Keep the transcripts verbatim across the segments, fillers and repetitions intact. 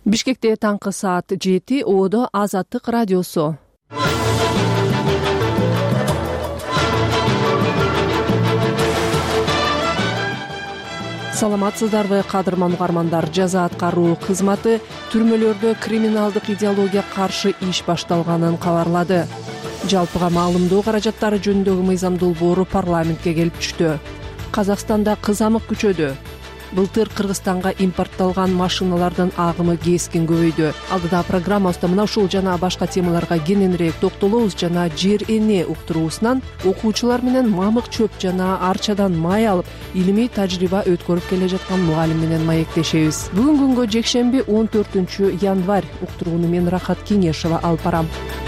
Бишкекте таңкы саат жети, Оодо Азаттык радиосу. Саламатсыздарбы, кадырман угармандар. Жаза аткаруу кызматы түрмөлөрдө криминалдык идеология каршы иш башталганын кабарлады. Жалпыга маалымдоо каражаттары жөнүндөгү мыйзам долбоору парламентке келип түштү. Казакстанда кызамык күчөдү. Былтыр Кыргызстанга импортталган машиналардын агымы кескин көбөйдү. Алдыда программабызда мына ушул жана башка темаларга кененирээк токтолобуз. Жана жер эне уктуруусунан окуучулар менен мамык чөп жана арчадан май алып, илимий тажрыйба өткөрүп келе жаткан мугалим менен маектешебиз. Бүгүн күнгө жекшемби он төртүнчү январь уктурууну мен Рахат Кеңешова алып барам.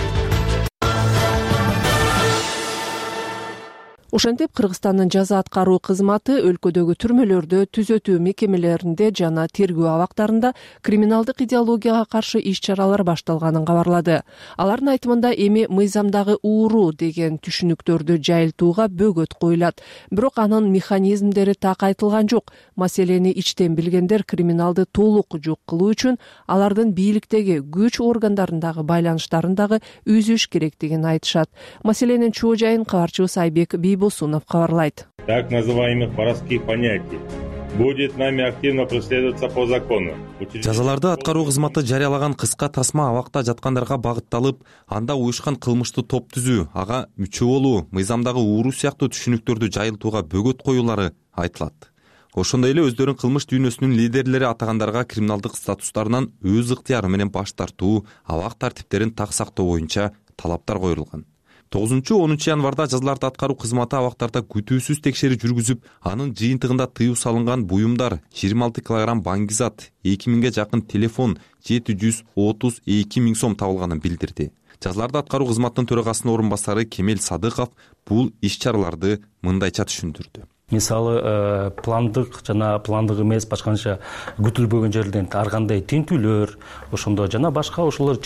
Ошентип, Кыргызстандын жаза аткаруу кызматы өлкөдөгү түрмөлөрдө, түзөтүү мекемелеринде жана тергөө абактарында криминалдык идеологияга каршы иш-чаралар башталганын кабарлады. Алардын айтымында эми мыйзамдагы ууру деген түшүнүктөрдү жайылтууга бөгөт коюлат. Бирок анын механизмдери так айтылган жок. Маселени ичтен билгендер криминалды толук жок кылуу үчүн алардын бийликтеги күч органдарындагы байланыштарын дагы үзүш керектигин айтышат. Маселенин чоо жайын кабарчыбыз Айбек Бийбосунов кабарлайт. Так называемых воровских понятий будет нами активно преследоваться по закону. Жазаларды аткаруу кызматы жарыялаган кыска тасма абакта жаткандарга багытталып, анда уюшкан кылмыштуу топ түзүү, ага мүчө болуу, мыйзамдагы ууру сыяктуу түшүнүктөрдү жайылтууга бөгөт коюлары айтылат. Ошондой эле өздөрүн кылмыш дүйнөсүнүн лидерлери атагандарга криминалдык статустарынан өз ыктыяры менен баш тартуу, абак тартиптерин так сактоо боюнча талаптар коюлган. тогузунчу онунчу январда жазаларды аткаруу кызматы абактарда күтүүсүз текшерүү жүргүзүп, анын жыйынтыгында тыюу салынган буюмдар, жыйырма алты килограмм баңгизат, эки миңге жакын телефон, жети жүз отуз эки миң сом табылганын билдирди. Жазаларды аткаруу кызматынын төрагасынын орун басары Кемел Садыков бул иш-чараларды мындайча түшүндүрдү. Мисалы пландык жана пландык эмес башканча күтүлбөгөн жерлерден ар кандай тинтүүлөр, ошондо жана башка ошолор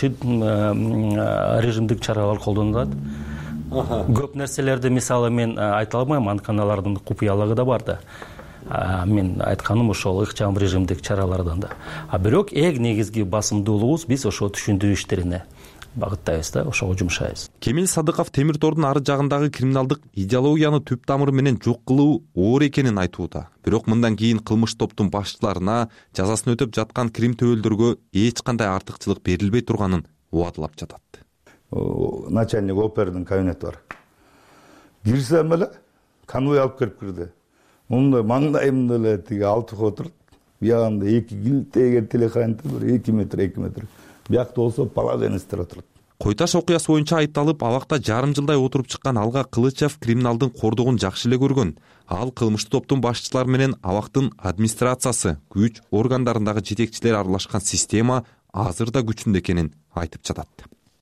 режимдик чаралар колдонулат. Көп нерселерди мисалы мен айта алмайм, анткени алардын купуялыгы да бар да. Мен айтканым ошол ыкчам режимдик чаралардан да. А бирок эң негизги басымдуулугубуз биз ошо түшүндүрүү иштерине багыттайбыз да, ошого жумшайбыз. Кемел Садыков темир тордун ары жагындагы криминалдык идеологияны түп тамыры менен жок кылуу оор экенин айтууда. Бирок мындан кийин кылмыш топтун башчыларына жазасын өтөп жаткан крим төбөлдөргө эч кандай артыкчылык берилбей турганын убадылап жатат. Начальник опердин кабинети бар. Кирсем эле конвой алып келип кирди. Мындай маңдайымда эле тиги алтык отурат. Биягында эки килтеге телеканта бир эки метр эки метр. Биякта болсо положенистер отурат. Койташ окуясы боюнча айыпталып, абакта жарым жылдай отуруп чыккан Алга Кылычев криминалдын кордугун жакшы эле көргөн. Ал кылмыштуу топтун башчылары менен абактын администрациясы, күч органдарындагы жетекчилер аралашкан система азыр да күчүндө экенин айтып жатат.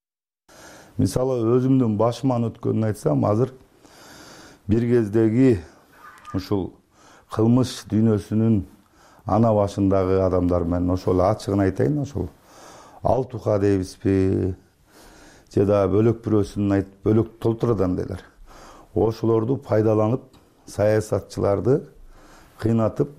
Мисалы өзүмдүн башыман өткөнүн айтсам, азыр бир кездеги ушул кылмыш дүйнөсүнүн ана башындагы адамдар менен ошол ачыгын айтайын, ошол Алтуха дейбизби, жада бөлөк бирөөсүн айтып, бөлөк толтурадан дейлер. Ошолорду пайдаланып, саясатчыларды кыйнатып,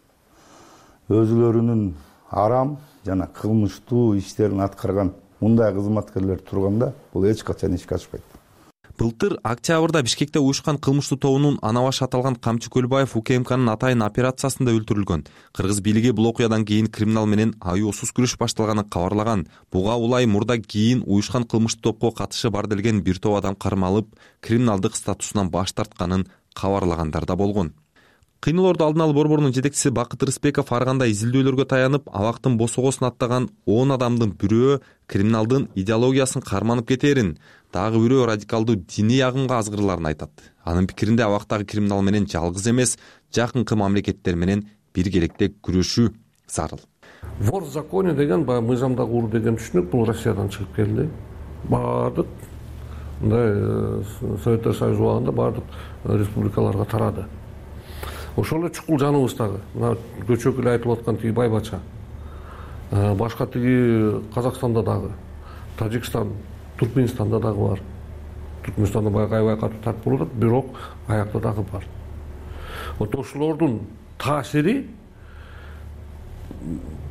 өзүлөрүнүн арам жана кылмыштуу иштерин аткарган мындай кызматкерлер турганда, бул эч качан ишке ашпайт. Былтыр октябрда Бишкекте уюшкан кылмыштуу тобунун ана башы аталган Камчы Көлбаев УКМКнын атайын операциясында өлтүрүлгөн. Кыргыз бийлиги бул окуядан кийин криминал менен аюусуз күрөш башталганын кабарлаган. Буга улай мурда кийин уюшкан кылмыштуу топко катышы бар делген бир топ адам кармалып, криминалдык статусунан баш тартканын кабарлагандар да болгон. Кыйноолорду алдын алуу борборунун жетекчиси Бакыт Рыспеков ар кандай изилдөөлөргө таянып, абактын босогосун аттаган он адамдын бирөө криминалдын идеологиясын карманып кетээрин, дагы бирөө радикалдуу диний агымга азгырларын айтат. Анын пикиринде абактагы криминал менен жалгыз эмес, жакынкы мамлекеттер менен биргеликте күрөшүү зарыл. Вор в законе деген, баягы мыйзамдагы ууру деген түшүнүк бул Россиядан чыгып келди. Бардык мындай Советтер Союзу убагында бардык республикаларга тарады. Ошол эле чукул жаныбыздагы, мына көчөк эле айтып аткан тиги Байбача, башка тиги Казакстанда дагы, Тажикстан, Туркменистанда дагы бар. Түркмөнстанда баягы аябай катуу тартып болот, бирок аякта дагы бар. Вот ошолордун таасири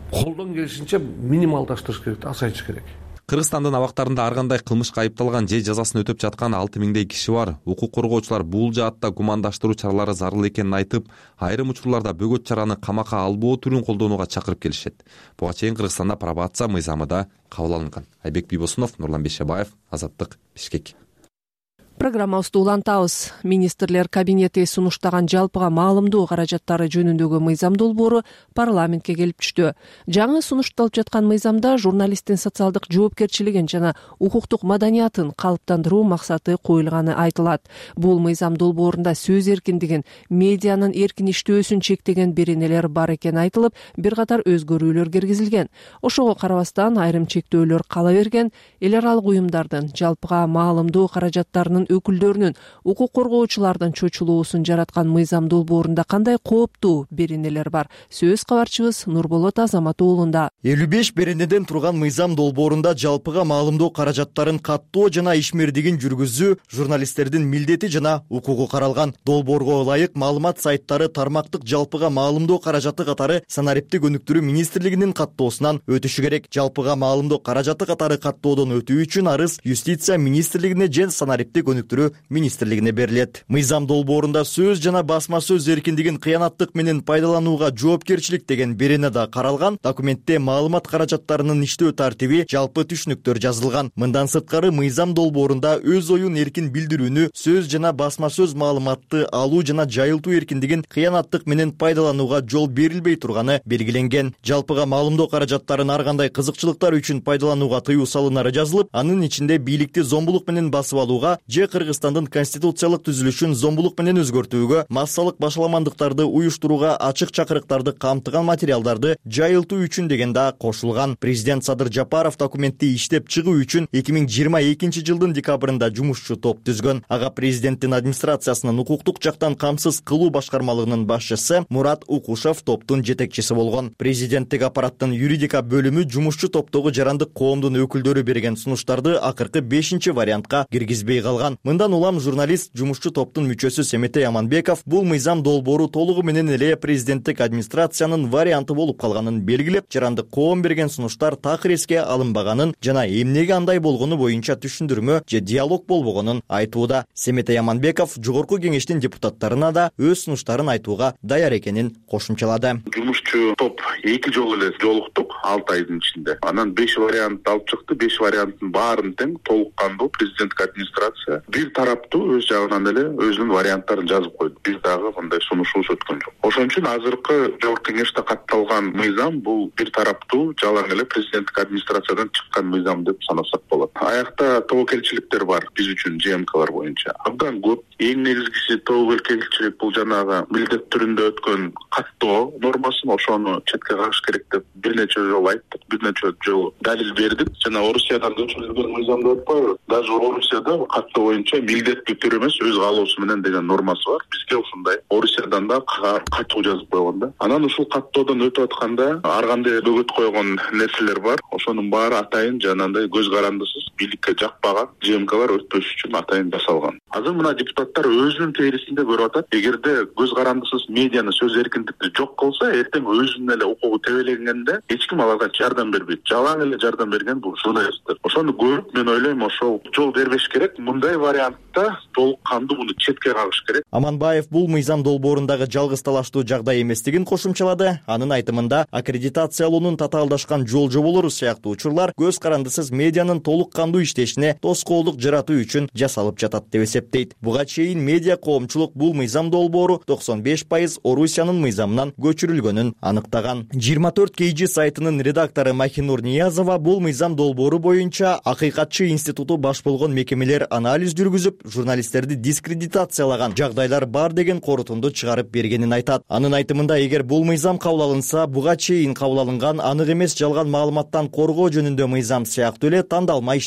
колдон келишинче минималдаштырыш керек, азайтыш керек. Кыргызстандын абактарында ар кандай кылмышка айыпталган же жазасын өтөп жаткан алты миңдей киши бар. Укук коргоочулар бул жаатта гумандаштыруу чаралары зарыл экенин айтып, айрым учурларда бөгөт чараны камакка албоо түрүн колдонууга чакырып келишет. Буга чейин Кыргызстанда пробация мыйзамы да кабыл алынган. Айбек Бийбосунов, Нурлан Бейшебаев, Азаттык, Бишкек. Программабызды улантабыз. Министрлер кабинети сунуштаган жалпыга маалымдоо каражаттары жөнүндөгү мыйзам долбоору парламентке келип түштү. Жаңы сунушталып жаткан мыйзамда журналисттин социалдык жоопкерчилигин жана укуктук маданиятын калыптандыруу максаты коюлганы айтылат. Бул мыйзам долбоорунда сөз эркиндигин, медианын эркин иштөөсүн чектеген беренелер бар экени айтылып, бир катар өзгөрүүлөр киргизилген. Ошого карабастан айрым чектөөлөр кала берген. Эл аралык уюмдардын жалпыга маалымдоо каражаттарынын өкүлдөрүнүн, укук коргоочулардын чочулуусун жараткан мыйзам долбоорунда кандай кооптуу беренелер бар? Сөз кабарчыбыз Нурболот Азамат уулунда. элүү беш беренеден турган мыйзам долбоорунда жалпыга маалымдоо каражаттарын каттоо жана ишмердигин жүргүзүү журналисттердин милдети жана укугу каралган. Долбоорго ылайык маалымат сайттары тармактык жалпыга маалымдоо каражаты катары санариптик өнүктүрүү министрлигинин каттоосунан өтүшү керек. Жалпыга маалымдоо каражаты катары каттоодон өтүү үчүн арыз юстиция министрлигине же санариптик өнүктүрүү министрлигине берилет. Мыйзам долбоорунда сөз жана басма сөз эркиндигин кыянаттык менен пайдаланууга жоопкерчилик деген берене да каралган. Документте маалымат каражаттарынын иштөө тартиби, жалпы түшүнүктөр жазылган. Мындан сырткары мыйзам долбоорунда өз оюн эркин билдирүүнү, сөз жана басма сөз маалыматты алуу жана жайылтуу эркиндигин кыянаттык менен пайдаланууга жол берилбей турганы белгиленген. Жалпыга маалымдоо каражаттарын ар кандай кызыкчылыктар үчүн пайдаланууга тыюу салынары жазылып, анын ичинде бийликти зомбулук менен басып алууга же Кыргызстандын конституциялык түзүлүшүн зомбулук менен өзгөртүүгө, массалык башаламандыктарды уюштурууга ачык чакырыктарды камтыган материалдарды жайылтуу үчүн деген да кошулган. Президент Садыр Жапаров документти иштеп чыгуу үчүн эки миң жыйырма экинчи жылдын декабрында жумушчу топ түзгөн. Ага президенттин администрациясынын укуктук жактан камсыз кылуу башкармалыгынын башчысы Мурат Укушев топтун жетекчиси болгон. Президенттик аппараттын юридика бөлүмү жумушчу топтогу жарандык коомдун өкүлдөрү берген сунуштарды акыркы бешинчи вариантка киргизбей калган. Мындан улам журналист, жумушчу топтун мүчөсү Семетей Аманбеков бул мыйзам долбоору толугу менен эле президенттик администрациянын варианты болуп калганын белгилеп, жарандык коом берген сунуштар такыр эске алынбаганын жана эмнеге андай болгону боюнча түшүндүрмө же диалог болбогонун айтууда. Семетей Аманбеков жогорку кеңештин депутаттарына да өз сунуштарын айтууга даяр экенин кошумчалады. Жумушчу топ эки жолу эле жолуктук алты айдын ичинде. Анан беш вариант алып чыкты. беш варианттын баарын тең толук кандуу президенттик администрация бир тараптуу өз жагынан эле өзүнүн варианттарын жазып койду. Биз дагы мындай сунушубуз өткөн жок. Ошон үчүн азыркы жогорку кеңеште катталган мыйзам бул бир тараптуу жалаң эле президенттик администрациядан чыккан мыйзам деп санасак болот. Аякта тобокелчиликтер бар биз үчүн ЖМКлар боюнча. Абдан көп. Эң негизгиси тобокелчилик бул жанагы милдет түрүндө өткөн каттоо нормасын ошону четке кагыш керек деп бир нече жолу айттык, бир нече жолу далил бердик. Жана Орусиядан көчүрүлгөн мыйзамды өтпөйбү? Даже Орусияда каттоо боюнча милдеттүү түрү эмес өз каалоосу менен деген нормасы бар. Бизге ушундай Орусиядан да каттоо жазып койгон да. Анан ушул каттоодон өтүп атканда ар кандай бөгөт койгон нерселер бар. Ошонун баары атайын жанагындай көз карандысыз бийликке жакпаган ЖМКлар өтпөш үчүн атайын жасалган. Азыр мына депутаттар өзүнүн терисинде көрүп атат. Эгерде көз карандысыз медианы сөз эркиндикти жок кылса, эртең өзүнүн эле укугу тебелегенде эч ким аларга жардам бербейт. Жалаң эле жардам берген бул журналисттер. Ошону көрүп мен ойлойм ошол жол бербеш керек. Мындай вариантта толук кандуу муну четке кагыш керек. Аманбаев бул мыйзам долбоорундагы жалгыз талаштуу жагдай эместигин кошумчалады. Анын айтымында аккредитациялоонун татаалдашкан жол жоболору сыяктуу учурлар көз карандысыз медианын толук кандуу иштешине тоскоолдук жаратуу үчүн жасалып жатат деп эсептейт. Буга чейин медиа коомчулук бул мыйзам долбоору токсон беш пайыз Орусиянын мыйзамынан көчүрүлгөнүн аныктаган. жыйырма төрт кей жи сайтынын редактору Махинур Ниязова бул мыйзам долбоору боюнча Акыйкатчы институту баш болгон мекемелер анализ жүргүзүп, журналисттерди дискредитациялаган жагдайлар бар деген корутунду чыгарып бергенин айтат. Анын айтымында, эгер бул мыйзам кабыл алынса, буга чейин кабыл алынган анык эмес жалган маалыматтан коргоо жөнүндө мыйзам сыяктуу эле тандалма иштер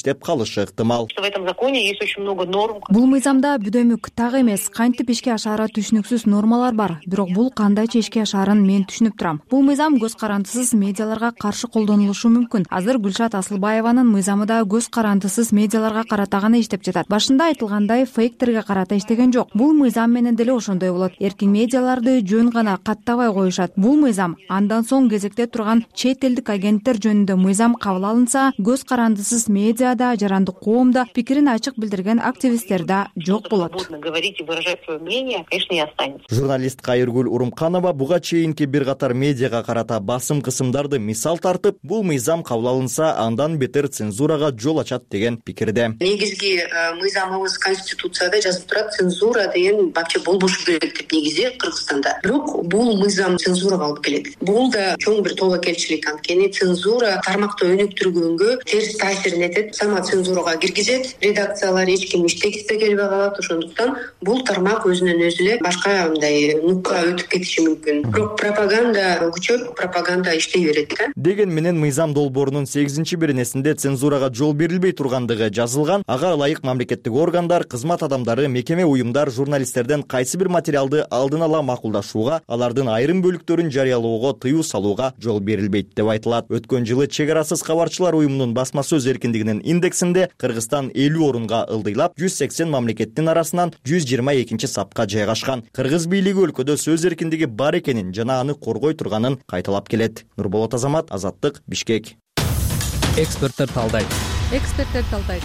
иштеп калышы ыктымал. В этом законе есть очень много норм. Бул мыйзамда бүдөмүк так эмес, кантип ишке ашаары түшүнүксүз нормалар бар. Бирок бул кандайча ишке ашаарын мен түшүнүп турам. Бул мыйзам көз карандысыз медиаларга каршы колдонулушу мүмкүн. Азыр Гүлшат Асылбаеванын мыйзамы да көз карандысыз медиаларга карата гана иштеп жатат. Башында айтылгандай фейктерге карата иштеген жок. Бул мыйзам менен деле ошондой болот. Эркин медиаларды жөн гана каттабай коюшат. Бул мыйзам андан соң кезекте турган чет элдик агенттер жөнүндө мыйзам кабыл алынса, көз карандысыз медиада, жарандык коомдо пикирин ачык билдирген активисттерде жок болот. Говорить и выражать свое мнение, конечно, не останется. Журналист Кайыргүл Урумканова буга чейинки бир катар медиага карата басым кысымдарды мисал тартып, бул мыйзам кабыл алынса, андан бетер цензурага жол ачат деген пикирде. Негизги мыйзамыбыз конституцияда жазып турат, цензура деген вообще болбошу керек деп негизи Кыргызстанда. Бирок бул мыйзам цензурага алып келет. Бул да чоң бир тобокелчилик, анткени цензура тармакты өнүктүргөнгө терс таасирин этет, сама цензурага киргизет, редакциялар эч ким иштегиси да келбей калат. Ошондуктан бул тармак өзүнөн өзү эле башка мындай нукка өтүп кетиши мүмкүн. Бирок пропаганда күчөп, пропаганда иштей берет да. Деген менен мыйзам долбоорунун сегизинчи беренесинде цензурага жол берилбей тургандыгы жазылган. Ага ылайык мамлекеттик органдар, кызмат адамдары, мекеме, уюмдар журналисттерден кайсы бир материалды алдын ала макулдашууга, алардын айрым бөлүктөрүн жарыялоого тыюу салууга жол берилбейт деп айтылат. Өткөн жылы Чек арасыз кабарчылар уюмунун басма сөз эркиндигинин индексинде Кыргызстан элүү орунга ылдыйлап, жүз сексен мамлекеттин арасынан жүз жыйырма экинчи сапка жайгашкан. Кыргыз бийлиги өлкөдө сөз эркиндиги бар экенин жана аны коргой турганын кайталап келет. Нурболот Азамат, Азаттык, Бишкек. Эксперттер талдайт. Эксперттер талдайт.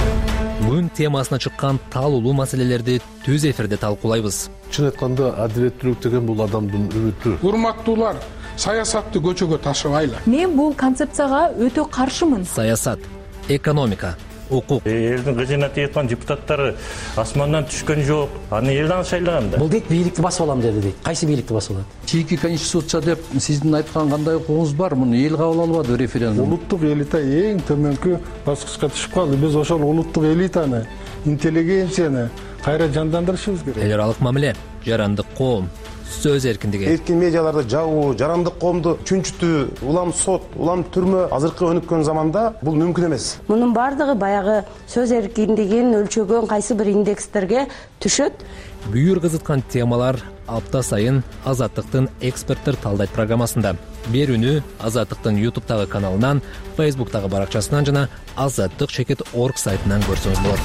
Күн темасына чыккан таалуулуу маселелерди түз эфирде талкуулайбыз. Чын айтканда адилеттүүлүк деген бул адамдын үмүтү. Урматтуулар, саясатты көчөгө ташыбайлы. Мен бул концепцияга өтө каршымын. Саясат, экономика, укук. Элдин кызмат эткан депутаттары асмандан түшкөн жок. Аны элден шайлаган да. Бул дейт бийликти басып алам деди дейт. Кайсы бийликти басып алат? Чийки конституция деп сиздин айткан кандай укугуңуз бар? Муну эл кабыл албады референдум. Улуттук элита эң төмөнкү баскычка түшүп калды. Биз ошол улуттук элитаны, интеллигенцияны кайра жандандырышыбыз керек. Эл аралык мамиле, жарандык коом, сөз эркиндиги. Эркин медиаларды жабуу, жарандык коомду чүнчүтүү, улам сот, улам түрмө азыркы өнүккөн заманда бул мүмкүн эмес. Мунун бардыгы баягы сөз эркиндигин өлчөгөн кайсы бир индекстерге түшөт. Бүйүр кызыткан темалар апта сайын Азаттыктын эксперттер талдайт программасында. Берүүнү Азаттыктын ютубтагы каналынан, фейсбуктагы баракчасынан жана азаттык чекит точка орг сайтынан көрсөңүз болот.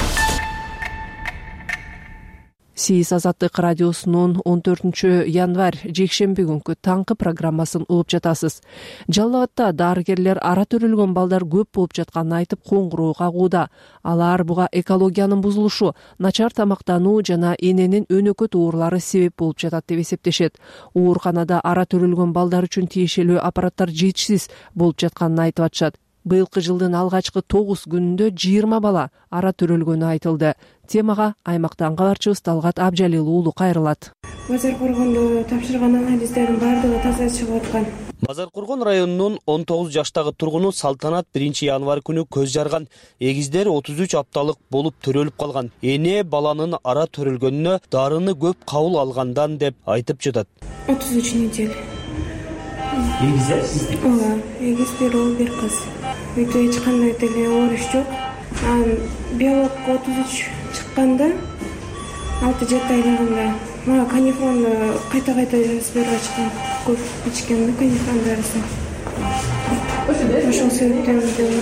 Сиз Азаттык радиосунун он төртүнчү январь жекшемби күнкү таңкы программасын угуп жатасыз. Жалал Абадта дарыгерлер ара төрөлгөн балдар көп болуп жатканын айтып коңгуроо кагууда. Алар буга экологиянын бузулушу, начар тамактануу жана эненин өнөкөт оорлары себеп болуп жатат деп эсептешет. Ооруканада ара төрөлгөн балдар үчүн тиешелүү аппараттар жетишсиз болуп жатканын айтып атышат. Быйылкы жылдын алгачкы тогуз күнүндө жыйырма бала ара төрөлгөнү айтылды. Темага аймактан кабарчыбыз Талгат Абжалил уулу кайрылат. Базар Коргондо тапшырган анализдердин бардыгы таза чыгып аткан. Базар Коргон районунун он тогуз жаштагы тургуну Салтанат биринчи январь күнү көз жарган. Эгиздер отуз үч апталык болуп төрөлүп калган. Эне баланын ара төрөлгөнүнө дарыны көп кабыл алгандан деп айтып жатат. отуз үч неделя. Эгиздер? Ооба, эгиз бир уул бир кыз. Үйдө эч кандай деле ооруш жок. Биолог отуз үч чыкканда алты жети айлыгында мага канифронду кайта кайта жазып берип ачкан. Көп ичкен да канифрон дарысын. Ошол себептен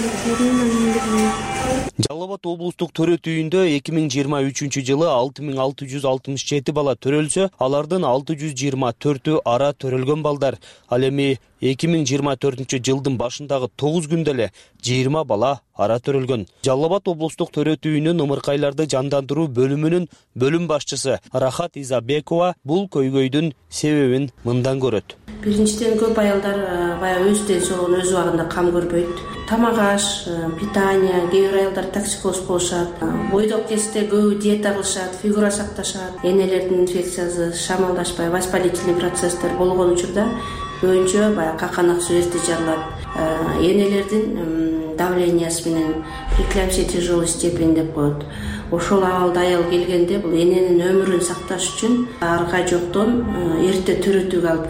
Жалал Абад облустук төрөт үйүндө эки миң жыйырма үчүнчү жылы алты миң алты жүз алтымыш жети бала төрөлсө, алардын алты жүз жыйырма төртү ара төрөлгөн балдар. Ал эми эки миң жыйырма төртүнчү жылдын башындагы тогуз күндө эле жыйырма бала ара төрөлгөн. Жалал Абад облустук төрөт үйүнүн ымыркайларды жандандыруу бөлүмүнүн бөлүм башчысы Рахат Изабекова бул көйгөйдүн себебин мындан көрөт. Биринчиден көп аялдар баягы өз денсаулыгын өз убагында кам көрбөйт. Тамак аш, питание, кээ бир аялдар токсикоз болушат. Бойдок кезде көбү диета кылышат, фигура сакташат. Энелердин инфекциясы шамалдашпай, воспалительный процесстер болгон учурда көбүнчө баягы каканак сүрөтү жарылат. Энелердин давлениясы менен преклямсия тяжелой степени деп коет. Ошол абалда аял келгенде бул эненин өмүрүн сакташ үчүн арга жоктон эрте төрөтүүгө алып келет.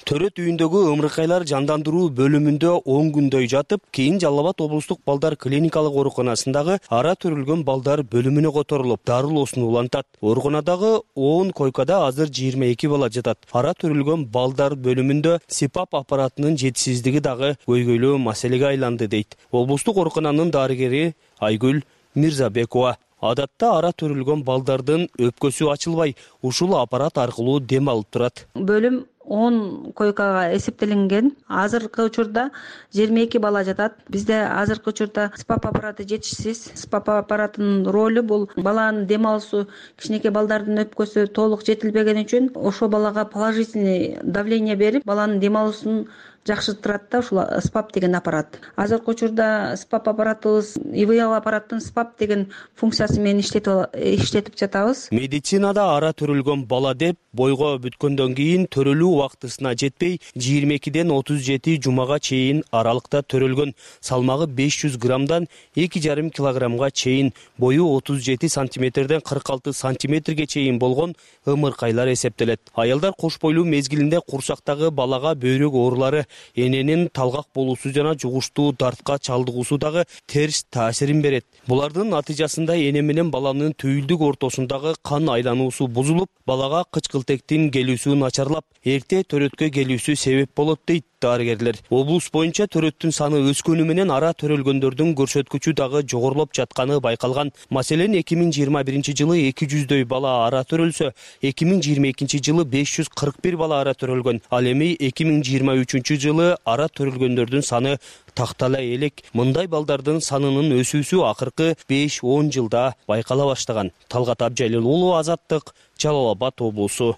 Төрөт үйүндөгү ымыркайлар жандандыруу бөлүмүндө он күндөй жатып, кийин Жалал Абад облустук балдар клиникалык ооруканасындагы ара төрүлгөн балдар бөлүмүнө которулуп, дарылоосун улантат. Ооруканадагы он койкада азыр жыйырма эки бала жатат. Ара төрүлгөн балдар бөлүмүндө СИПАП аппаратынын жетишсиздиги дагы көйгөйлүү маселеге айланды дейт облустук оорукананын дарыгери Айгүл Мирзабекова. Адатта ара төрүлгөн балдардын өпкөсү ачылбай, ушул аппарат аркылуу дем алып турат. Бөлүм он койкага эсептелинген. Азыркы учурда жыйырма эки бала жатат. Бизде азыркы учурда СПАП аппараты жетишсиз. СПАП аппаратынын ролу бул баланын дем алуусу, кичинекей балдардын өпкөсү толук жетилбеген үчүн ошол балага положительный давление берип, баланын дем алуусун жакшыртат да ушул СПАП деген аппарат. Азыркы учурда СПАП аппаратыбыз ИВЛ аппараттын СПАП деген функциясы менен иштетип жатабыз. Медицинада ара төрүлгөн бала деп бойго бүткөндөн кийин төрөлүү убактысына жетпей, жыйырма экиден отуз жети жумага чейин аралыкта төрөлгөн. Салмагы беш жүз граммдан эки жарым килограммга чейин, бою отуз жети сантиметрден кырк алты сантиметрге чейин болгон ымыркайлар эсептелет. Аялдар кош бойлуу мезгилинде курсактагы балага бөйрөк оорулары, эненин талгак болуусу жана жугуштуу дартка чалдыгуусу дагы терс таасирин берет. Булардын натыйжасында эне менен баланын түйүлдүк ортосундагы кан айлануусу бузулуп, балага кычкылтектин келүүсү начарлап, эрте төрөткө келүүсү себеп болот дейт дарыгерлер. Облус боюнча төрөттүн саны өскөнү менен ара төрөлгөндөрдүн көрсөткүчү дагы жогорулуп жатканы байкалган. Маселен, эки миң жыйырма биринчи жылы эки жүздөй бала ара төрөлсө, эки миң жыйырма экинчи жылы беш жүз кырк бир бала ара төрөлгөн. Ал эми эки миң жыйырма үчүнчү жылы ара төрөлгөндөрдүн саны тактала элек. Мындай балдардын санынын өсүүсү акыркы беш он жылда байкала баштаган. Талгат Абжалил уулу, Азаттык, Жалал Абад облусу.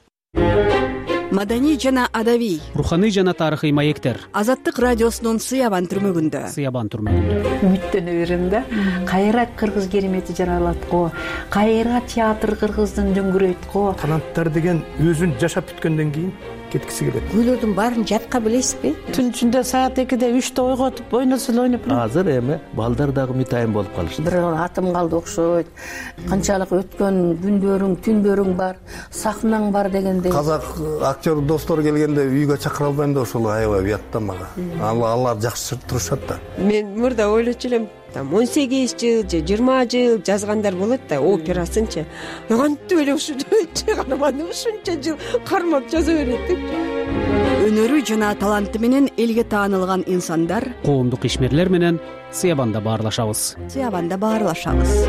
Маданий жана адабий, руханий жана тарыхый маектер. Азаттык радиосунун Сыябан түрмөгүндө. Сыябан түрмөгүндө. Үмүттөнө берем да. Кайра кыргыз керемети жаралат го. Кайра театр кыргыздын дөңгүрөйт го. Канаттар деген өзүн жашап бүткөндөн кийин кеткиси келет. Күйлөрдүн баарын жатка билесизби? Түн ичинде саат экиде үчтө ойготуп, ойносол ойноп. Азыр эми балдар дагы мытайын болуп калышты. Бир атым калды окшойт. Канчалык өткөн күндөрүң, түндөрүң бар, сахнаң бар дегендей. Казак актер достор келгенде үйгө чакыра албайм да ошол аябай уятта мага. Алар жакшы турушат да. Мен мурда ойлочу элем, там он сегиз жыл же жыйырма жыл жазгандар болот да, операсынчы. Кантип эле ушул каарманды ушунча жыл кармап жаза берет деп. Өнөрү жана таланты менен элге таанылган инсандар коомдук ишмерлер менен Сыябанда баарлашабыз. Сыябанда баарлашабыз.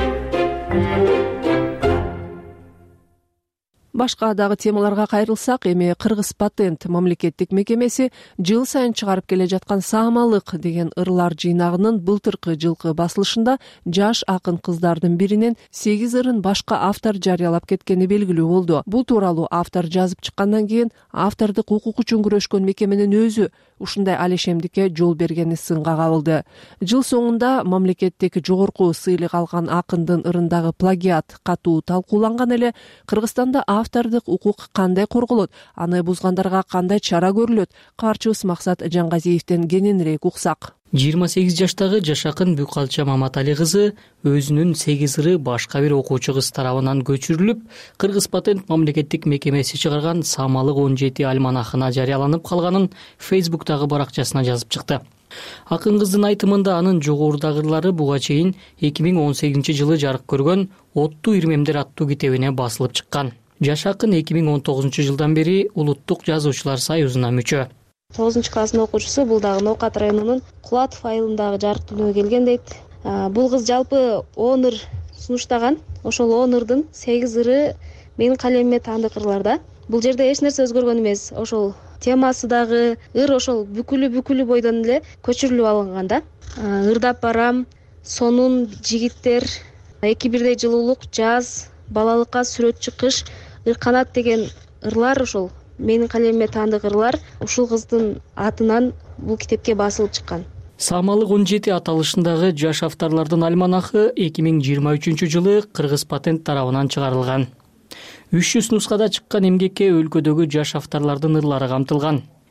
Башка дагы темаларга кайрылсак, эми Кыргыз патент мамлекеттик мекемеси жыл сайын чыгарып келе жаткан Саамалык деген ырлар жыйнагынын былтыркы жылкы басылышында жаш акын кыздардын биринен сегиз ырын башка автор жарыялап кеткени белгилүү болду. Бул тууралуу автор жазып чыккандан кийин автордук укук үчүн күрөшкөн мекеменин өзү ушундай алешемдикке жол бергени сынга кабылды. Жыл соңунда мамлекеттик жогорку сыйлык алган акындын ырындагы плагиат катуу талкууланган эле. Кыргызстанда автордук укук кандай корголот, аны бузгандарга кандай чара көрүлөт? Кабарчыбыз Максат Жаңгазиевден кененирээк уксак. жыйырма сегиз жаштагы жаш акын Бүкалча Маматали кызы өзүнүн сегиз ыры башка бир окуучу кыз тарабынан көчүрүлүп, Кыргыз патент мамлекеттик мекемеси чыгарган Саамалык он жети альманахына жарыяланып калганын Фейсбуктагы баракчасына жазып чыкты. Акын кыздын айтымында анын жогорудагы ырлары буга чейин эки миң он сегизинчи жылы жарык көргөн Оттуу ирмемдер аттуу китебине басылып чыккан. Жаш акын эки миң он тогузунчу жылдан бери Улуттук жазуучулар союзуна мүчө. тогузунчу класстын окуучусу, бул дагы Ноокат районунун Кулатов айылындагы жарыктуулууга келген дейт. Бул кыз жалпы он ыр сунуштаган. Ошол он ырдын сегиз ыры менин калемиме таандык ырлар да. Бул жерде эч нерсе өзгөргөн эмес. Ошол темасы дагы ыр ошол бүкүлү бүкүлү бойдон эле көчүрүлүп алынган да. Ырдап барам, сонун жигиттер, эки бирдей жылуулук, жаз, балалыкка сүрөтчү кыш, ырканат деген ырлар ошол менин калемиме таандык ырлар ушул кыздын атынан бул китепке басылып чыккан. Саамалык он жети аталышындагы жаш авторлордун альманахы эки миң жыйырма үчүнчү жылы Кыргыз патент тарабынан чыгарылган. үч жүз нускада чыккан эмгекке өлкөдөгү жаш авторлордун ырлары камтылган.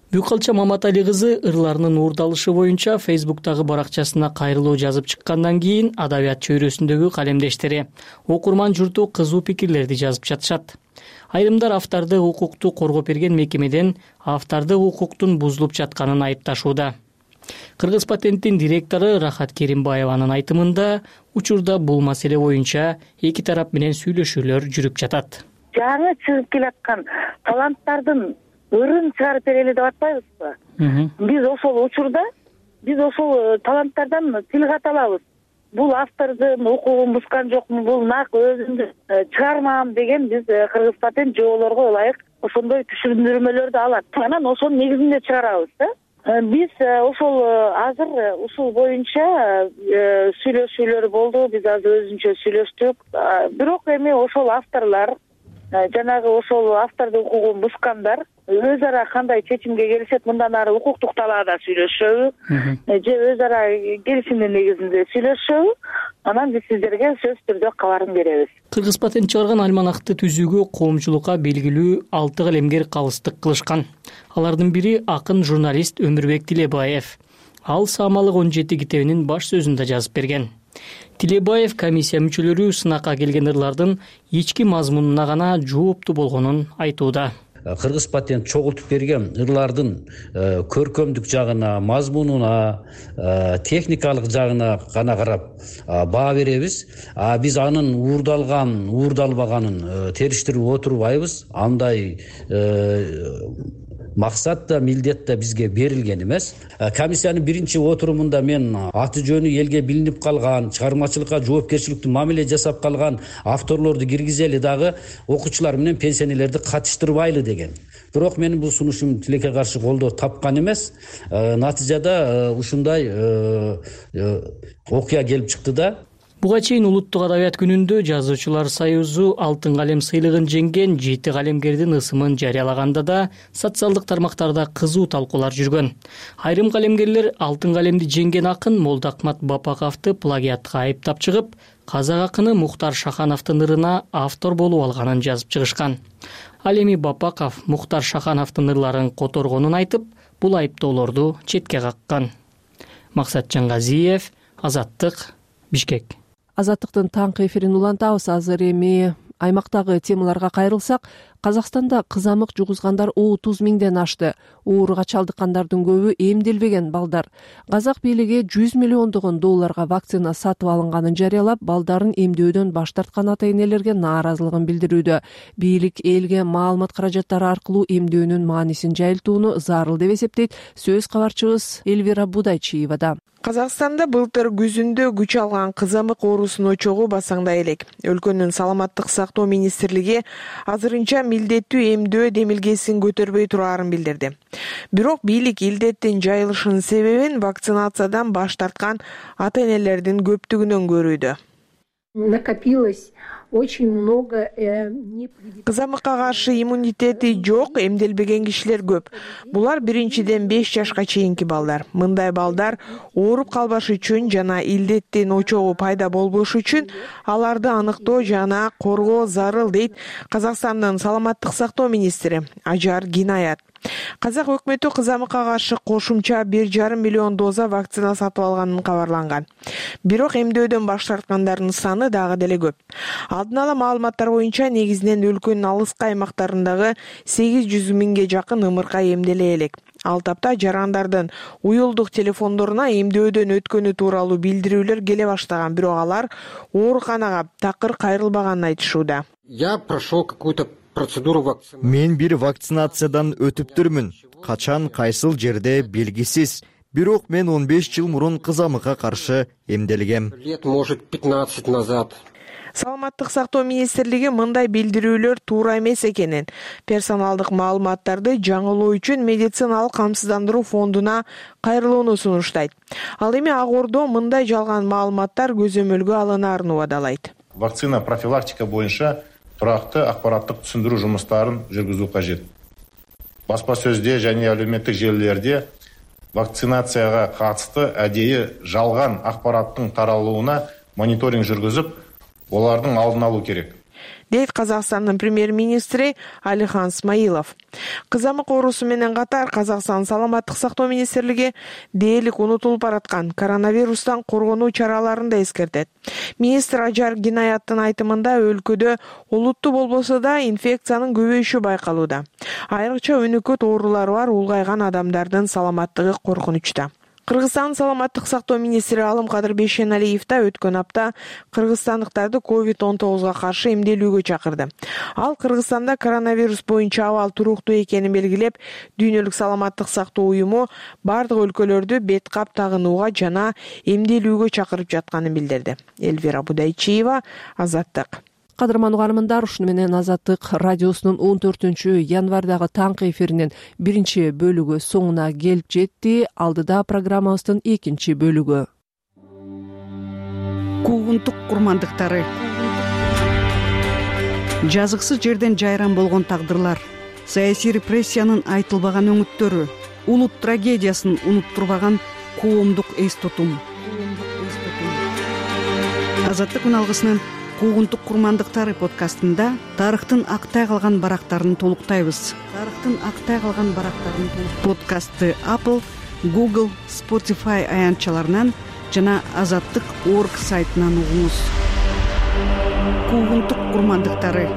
Бүйкалча Маматали кызы ырларынын уурдалышы боюнча Фейсбуктагы баракчасына кайрылуу жазып чыккандан кийин адабият чөйрөсүндөгү калемдештери, окурман журту кызуу пикирлерди жазып жатышат. Айрымдар автордук укукту коргоп берген мекемеден автордук укуктун бузулуп жатканын айыпташууда. Кыргыз патенттин директору Рахат Керимбаеванын айтымында учурда бул маселе боюнча эки тарап менен сүйлөшүүлөр жүрүп жатат. Жаңы чыгып келаткан таланттардын ырын чыгарып берели деп атпайбызбы? Биз ошол учурда биз ошол таланттардан тил ката алабыз. Бул автордун укугун бускан жокмун, бул нак өзүмдүн чыгармам деген биз Кыргыз патент жоолорго ылайык ошондой түшүндүрмөлөрдү алат. Анан ошонун негизинде чыгарабыз да. Биз ошол азыр ушул боюнча сүйлөшүүлөр болду, биз азыр өзүнчө сүйлөштүк. Бирок эми ошол авторлар, жанагы ошол автордун укугун бускандар өз ара кандай чечимге келишет, мындан ары укуктук талаада сүйлөшөбү же өз ара келишимдин негизинде сүйлөшөбү, анан биз сиздерге сөзсүз түрдө кабарын беребиз. Кыргыз патент чыгарган альманахты түзүүгө коомчулукка белгилүү алты калемгер калыстык кылышкан. Алардын бири акын журналист Өмүрбек Тилебаев. Ал Саамалык он жети китебинин баш сөзүндө жазып берген. Тилебаев комиссия мүчөлөрү сынакка келген ырлардын ички мазмунуна гана жооптуу болгонун айтууда. Кыргыз патент чогултуп берген ырлардын көркөмдүк жагына, мазмунуна, техникалык жагына гана карап баа беребиз. Биз анын уурдалган, уурдалбаганын териштирип отурбайбыз. Андай максат да, милдет да бизге берилген эмес. Комиссиянын биринчи отурумунда мен аты жөнү элге билинип калган, чыгармачылыкка жоопкерчиликтүү мамиле жасап калган авторлорду киргизели дагы окуучулар менен пенсионерлерди катыштырбайлы деген. Бирок менин бул сунушум тилекке каршы колдоо тапкан эмес. Натыйжада ушундай окуя келип чыкты да. Буга чейин Улуттук адабият күнүндө Жазуучулар союзу алтын калем сыйлыгын жеңген жети калемгердин ысымын жарыялаганда да социалдык тармактарда кызуу талкуулар жүргөн. Айрым калемгерлер алтын калемди жеңген акын Молдоакмат Бапаковду плагиатка айыптап чыгып, казак акыны Мухтар Шахановдун ырына автор болуп алганын жазып чыгышкан. Ал эми Бапаков Мухтар Шахановдун ырларын которгонун айтып, бул айыптоолорду четке каккан. Максат Жаңгазиев, Азаттык, Бишкек. Азаттыктын таңкы эфирин улантабыз. Азыр эми аймактагы темаларга кайрылсак, Казакстанда кызамык жугузгандар отуз миңден ашты. Ооруга чалдыккандардын көбү эмделбеген балдар. Казак бийлиги жүз миллиондогон долларга вакцина сатып алынганын жарыялап, балдарын эмдөөдөн баш тарткан ата-энелерге нааразылыгын билдирүүдө. Бийлик элге маалымат каражаттары аркылуу эмдөөнүн маанисин жайылтууну зарыл деп эсептейт. Сөз кабарчыбыз Элвира Будайчиевада. Казакстанда былтыр күзүндө күч алган кызамык оорусунун очогу басаңдай элек. Өлкөнүн саламаттык сактоо министрлиги азырынча милдеттүү эмдөө демилгесин көтөрбөй тураарын билдирди. Бирок бийлик илдеттин жайылышынын себебин вакцинациядан баш тарткан ата-энелердин көптүгүнөн көрүүдө. Накопилось очень много кызамыкка каршы иммунитети жок, эмделбеген кишилер көп. Булар биринчиден беш жашка чейинки балдар. Мындай балдар ооруп калбаш үчүн жана илдеттин очогу пайда болбош үчүн аларды аныктоо жана коргоо зарыл, дейт Казакстандын саламаттык сактоо министри Ажар Гинаят. Казак өкмөтү кызамыкка каршы кошумча бир жарым миллион доза вакцина сатып алганын кабарланган. Бирок эмдөөдөн баш тарткандардын саны дагы деле көп. Алдын ала маалыматтар боюнча негизинен өлкөнүн алыскы аймактарындагы сегиз жүз миңге жакын ымырка эмделе элек. Ал тапта жарандардын уюлдук телефондоруна эмдөөдөн өткөнү тууралуу билдирүүлөр келе баштаган, бирок алар ооруканага такыр кайрылбаганын айтышууда. Я прошел какую-то Мен бир вакцинациядан өтүптүрмүн. Качан кайсыл жерде белгисиз. Бирок мен он беш жыл мурун кызамыкка каршы эмделгем. Лет может пятнадцать назад. Саламаттык сактоо министрлиги мындай билдирүүлөр туура эмес экенин, персоналдык маалыматтарды жаңылоо үчүн медициналык камсыздандыруу фондуна кайрылууну сунуштайт. Ал эми Ак Ордо мындай жалган маалыматтар көзөмөлгө алынаарын убадалайт. Вакцина профилактика боюнча турақты ақпараттық түсіндіру жұмыстарын жүргізу қажет. Баспасөзде және әлеуметтік желілерде вакцинацияға қатысты әдейі жалған ақпараттың таралуына мониторинг жүргізіп, олардың алдын алу керек. дейт Казакстандын премьер-министри Алихан Смаилов. Кызамык оорусу менен катар Казакстан саламаттык сактоо министрлиги дээрлик унутулуп бараткан коронавирустан коргонуу чараларын да эскертет. Министр Ажар Гинаяттын айтымында өлкөдө олуттуу болбосо да инфекциянын көбөйүшү байкалууда. Айрыкча өнөкөт оорулары бар улгайган адамдардын саламаттыгы коркунучта. Кыргызстан саламаттык сактоо министри Алымкадыр Бейшеналиев да өткөн апта кыргызстандыктарды ковид он тогузга каршы эмделүүгө чакырды. Ал Кыргызстанда коронавирус боюнча абал туруктуу экенин белгилеп, Дүйнөлүк саламаттык сактоо уюму бардык өлкөлөрдү бет кап тагынууга жана эмделүүгө чакырып жатканын билдирди. Эльвира Будайчиева, Азаттык. Кадырман угармандар, ушуну менен Азаттык радиосунун он төртүнчү январдагы таңкы эфиринин биринчи бөлүгү соңуна келип жетти. Алдыда программабыздын экинчи бөлүгү. Куугунтук курмандыктары. Жазыксыз жерден жайран болгон тагдырлар, саясий репрессиянын айтылбаган өңүттөрү, улут трагедиясын унуттурбаган коомдук эс тутум. Азаттык үналгысынын Куугунтук курмандыктары подкастында тарыхтын актай калган барактарын толуктайбыз. Тарыхтын актай калган барактарын подкастты Apple, Google, Spotify аянтчаларынан жана азаттык точка орг сайтынан угуңуз. Куугунтук курмандыктары.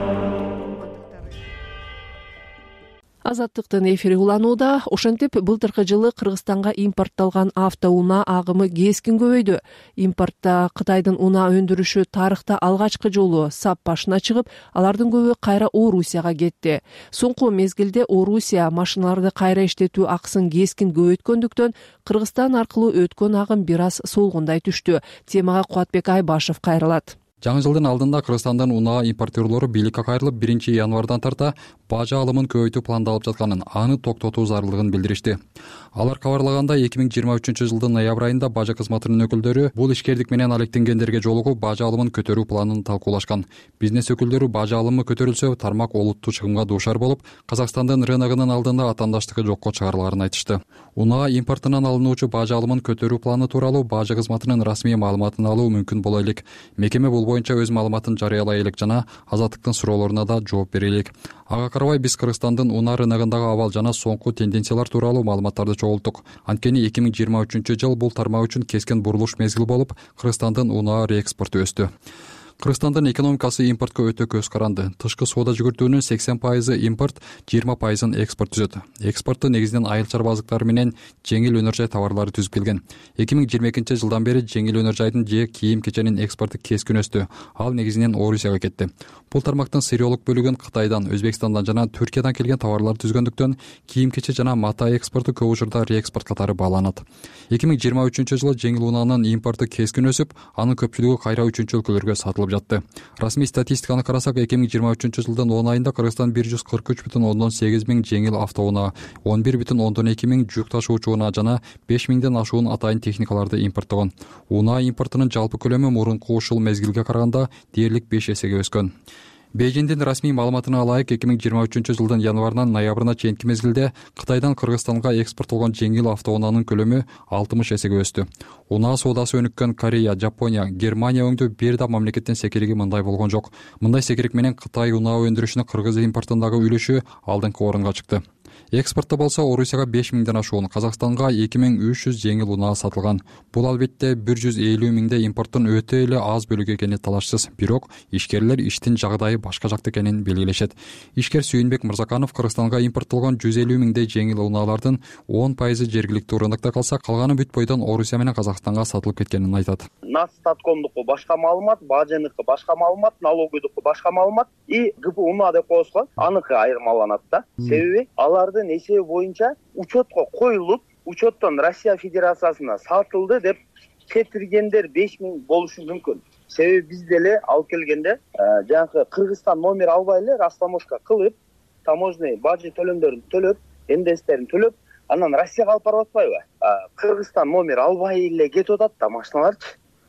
Азаттыктын эфири уланууда. Ошентип былтыркы жылы Кыргызстанга импортталган автоунаа агымы кескин көбөйдү. Импортто Кытайдын унаа өндүрүшү тарыхта алгачкы жолу сап башына чыгып, алардын көбү кайра Орусияга кетти. Соңку мезгилде Орусия машиналарды кайра иштетүү акысын кескин көбөйткөндүктөн Кыргызстан аркылуу өткөн агым бир аз солгундай түштү. Темага Кубатбек Айбашев кайрылат. Жаңы жылдын алдында Кыргызстандын унаа импортерлору бийликке кайрылып, биринчи январдан тарта бажа алымын көбөйтүү пландалып жатканын, аны токтотуу зарылдыгын билдиришти. Алар кабарлагандай, эки миң жыйырма үчүнчү жылдын ноябрь айында бажа кызматынын өкүлдөрү бул ишкердик менен алектенгендерге жолугуп, бажа алымын көтөрүү планын талкуулашкан. Бизнес өкүлдөрү бажа алымы көтөрүлсө, тармак олуттуу чыгымга дуушар болуп, Казакстандын рыногунун алдында атаандаштыгы жокко чыгарыларын айтышты. Унаа импортунан алынуучу бажа алымын көтөрүү планы тууралуу бажа кызматынын расмий маалыматын алуу мүмкүн боло элек. Мекеме бул боюнча өз маалыматын жарыялай элек жана азаттыктын суроолоруна да жооп бере элек. Ага карабай, биз Кыргызстандын унаа рыногундагы абал жана соңку тенденциялар тууралуу маалыматтарды чогулттук. Анткени эки миң жыйырма үчүнчү жыл бул тармак үчүн кескен бурулуш мезгил болуп, Кыргызстандын унаа реэкспорту өстү. Кыргызстандын экономикасы импортко өтө көз каранды. Тышкы соода жүгүртүүнүн сексен пайызы импорт, жыйырма пайызын экспорт түзөт. Экспортту негизинен айыл чарбазыктары менен жеңил өнөр жай товарлары түзүп келген. эки миң жыйырма экинчи жылдан бери жеңил өнөр жайдын же кийим кеченин экспорту кескин өстү. Ал негизинен Орусияга кетти. Бул тармактын сырьёлук бөлүгүн Кытайдан, Өзбекстандан жана Түркиядан келген товарлар түзгөндүктөн кийим кече жана мата экспорту көп учурда реэкспорт катары бааланат. эки миң жыйырма үчүнчү жылы жеңил унаанын импорту кескин өсүп, анын көпчүлүгү кайра үчүнчү өлкөлөргө сатылып жатты. Расмий статистиканы карасак, эки миң жыйырма үчүнчү жылдын он айында Кыргызстан бир жүз кырк үч бүтүн ондон сегиз миң жеңил автоунаа, он бир бүтүн ондон эки миң жүк ташуучу унаа жана беш миңден ашуун атайын техникаларды импорттогон. Унаа импортунун жалпы көлөмү мурунку ушул мезгилге караганда дээрлик беш эсеге өскөн. Бейжиңдин расмий маалыматына ылайык, эки миң жыйырма үчүнчү жылдын январынан ноябрына чейинки мезгилде Кытайдан Кыргызстанга экспорттолгон жеңил автоунаанын көлөмү алтымыш эсеге өстү. Унаа соодасы өнүккөн Корея, Жапония, Германия өңдүү бир да мамлекеттин секириги мындай болгон жок. Мындай секирик менен Кытай унаа өндүрүшүнүн Кыргыз импортундагы үлүшү алдыңкы орунга чыкты. Экспортто болсо Орусияга беш миңден ашуун, Казакстанга эки миң үч жүз жеңил унаа сатылган. Бул албетте бир жүз элүү миңде импорттун өтө эле аз бөлүгү экени талашсыз. Бирок ишкерлер иштин жагдайы башка жакта экенин белгилешет. Ишкер Сүйүнбек Мырзаканов Кыргызстанга импорттолгон жүз элүү миңдей жеңил унаалардын он пайызы жергиликтүү рынокто калса, калганы бүт бойдон Орусия менен Казакстанга сатылып кеткенин айтат. Настаткомдуку башка маалымат, бажыныкы башка маалымат, налогойдуку башка маалымат и ГПУнаа деп коебузго аныкы айырмаланат да. Себеби алардын эсеби боюнча учетко коюлуп, учеттон Россия Федерациясына сатылды деп кетиргендер беш миң болушу мүмкүн. Себеби биз деле алып келгенде жанагы Кыргызстан номер албай эле растаможка кылып, таможный бажы төлөмдөрүн төлөп, эн дэ эстерин төлөп, анан Россияга алып барып атпайбы? Кыргызстан номер албай эле кетип атат да машиналарчы.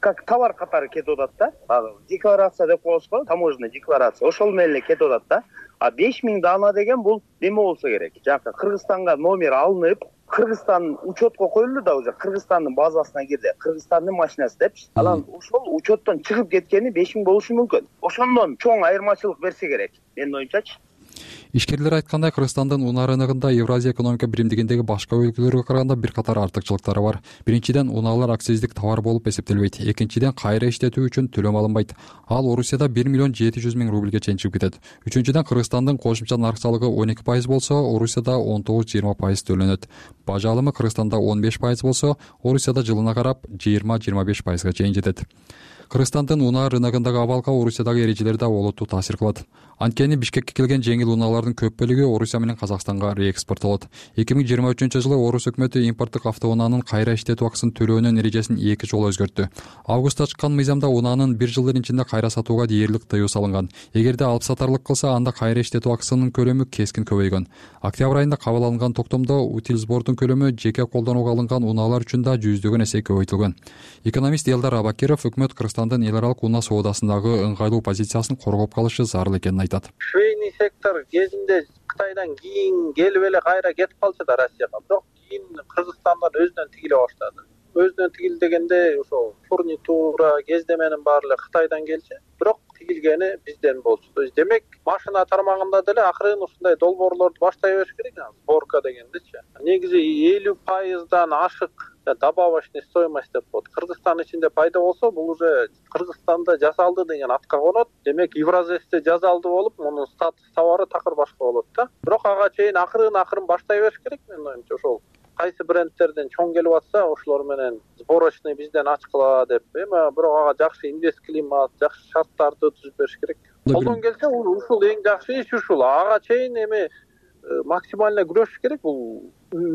как товар катары кетип атат да. Декларация деп коебуз го, таможенный декларация. Ошол менен эле кетип атат да. А беш миң дана деген бул неме болсо керек. Жакы Кыргызстанга номер алынып, Кыргызстан учетко коюлду да, уже Кыргызстандын базасына кирди. Кыргызстандын машинасы депчи. Анан ошол учеттон чыгып кеткени беш миң болушу мүмкүн. Ошондон чоң айырмачылык берсе керек, менин оюмчачы. Ишкерлер айткандай, Кыргызстандын унаа рыногунда Евразия экономика биримдигиндеги башка өлкөлөргө караганда бир катар артыкчылыктары бар. Биринчиден, унаалар акциздик товар болуп эсептелбейт. Экинчиден, кайра иштетүү үчүн төлөм алынбайт. Ал Орусияда бир миллион жети жүз миң рубльге чейин чыгып кетет. Үчүнчүдөн, Кыргызстандын кошумча нарк салыгы он эки пайыз болсо, Орусияда он тогуз жыйырма пайыз төлөнөт. Бажа алымы Кыргызстанда он беш пайыз болсо, Орусияда жылына карап жыйырма жыйырма беш пайызга чейин жетет. Кыргызстандын унаа рыногундагы абалга Орусиядагы эрежелер да олуттуу таасир кылат. Анткени Бишкекке келген жеңил унаалардын көп бөлүгү Орусия менен Казакстанга реэкспорттолот. эки миң жыйырма үчүнчү жылы Орус өкмөтү импорттук автоунаанын кайра иштетүү акысын төлөөнүн эрежесин эки жолу өзгөрттү. Августта чыккан мыйзамда унаанын бир жылдын ичинде кайра сатууга дээрлик тыюу салынган. Эгерде алып сатарлык кылса, анда кайра иштетүү акысынын көлөмү кескин көбөйгөн. Октябрь айында кабыл алынган токтомдо утилсбордун көлөмү жеке колдонууга алынган унаалар үчүн да жүздөгөн эсе көбөйтүлгөн. Экономист Элдар Абакиров өкмөт Кыргызстандын эл аралык унаа соодасындагы ыңгайлуу позициясын коргоп калышы зарыл экенин айтат. Швейный сектор кезинде Кытайдан кийин келип эле кайра кетип калчу да Россияга. Бирок кийин Кыргызстандан өзүнөн тигиле баштады. Өзүнөн тигил дегенде ошо фурнитура, кездеменин баары эле Кытайдан келчү. Бирок тигилгени бизден болчу. То есть демек, машина тармагында деле акырын ушундай долбоорлорду баштай бериш керек, сборка дегендичи. Негизи элүү пайыздан ашык добавочный стоимость деп коет. Кыргызстан ичинде пайда болсо, бул уже Кыргызстанда жасалды деген атка конот. Демек, Евразесте жасалды болуп, мунун статус товары такыр башка болот да. Бирок ага чейин акырын-акырын баштай бериш керек, менин оюмча. Ошол кайсы брендтерден чоң келип атса, ошолор менен сборочный бизден ачкыла деп. Эми бирок ага жакшы инвест климат, жакшы шарттарды түзүп бериш керек. Колдон келсе, ушул эң жакшы иш ушул. Ага чейин эми максимально күрөшүш керек, бул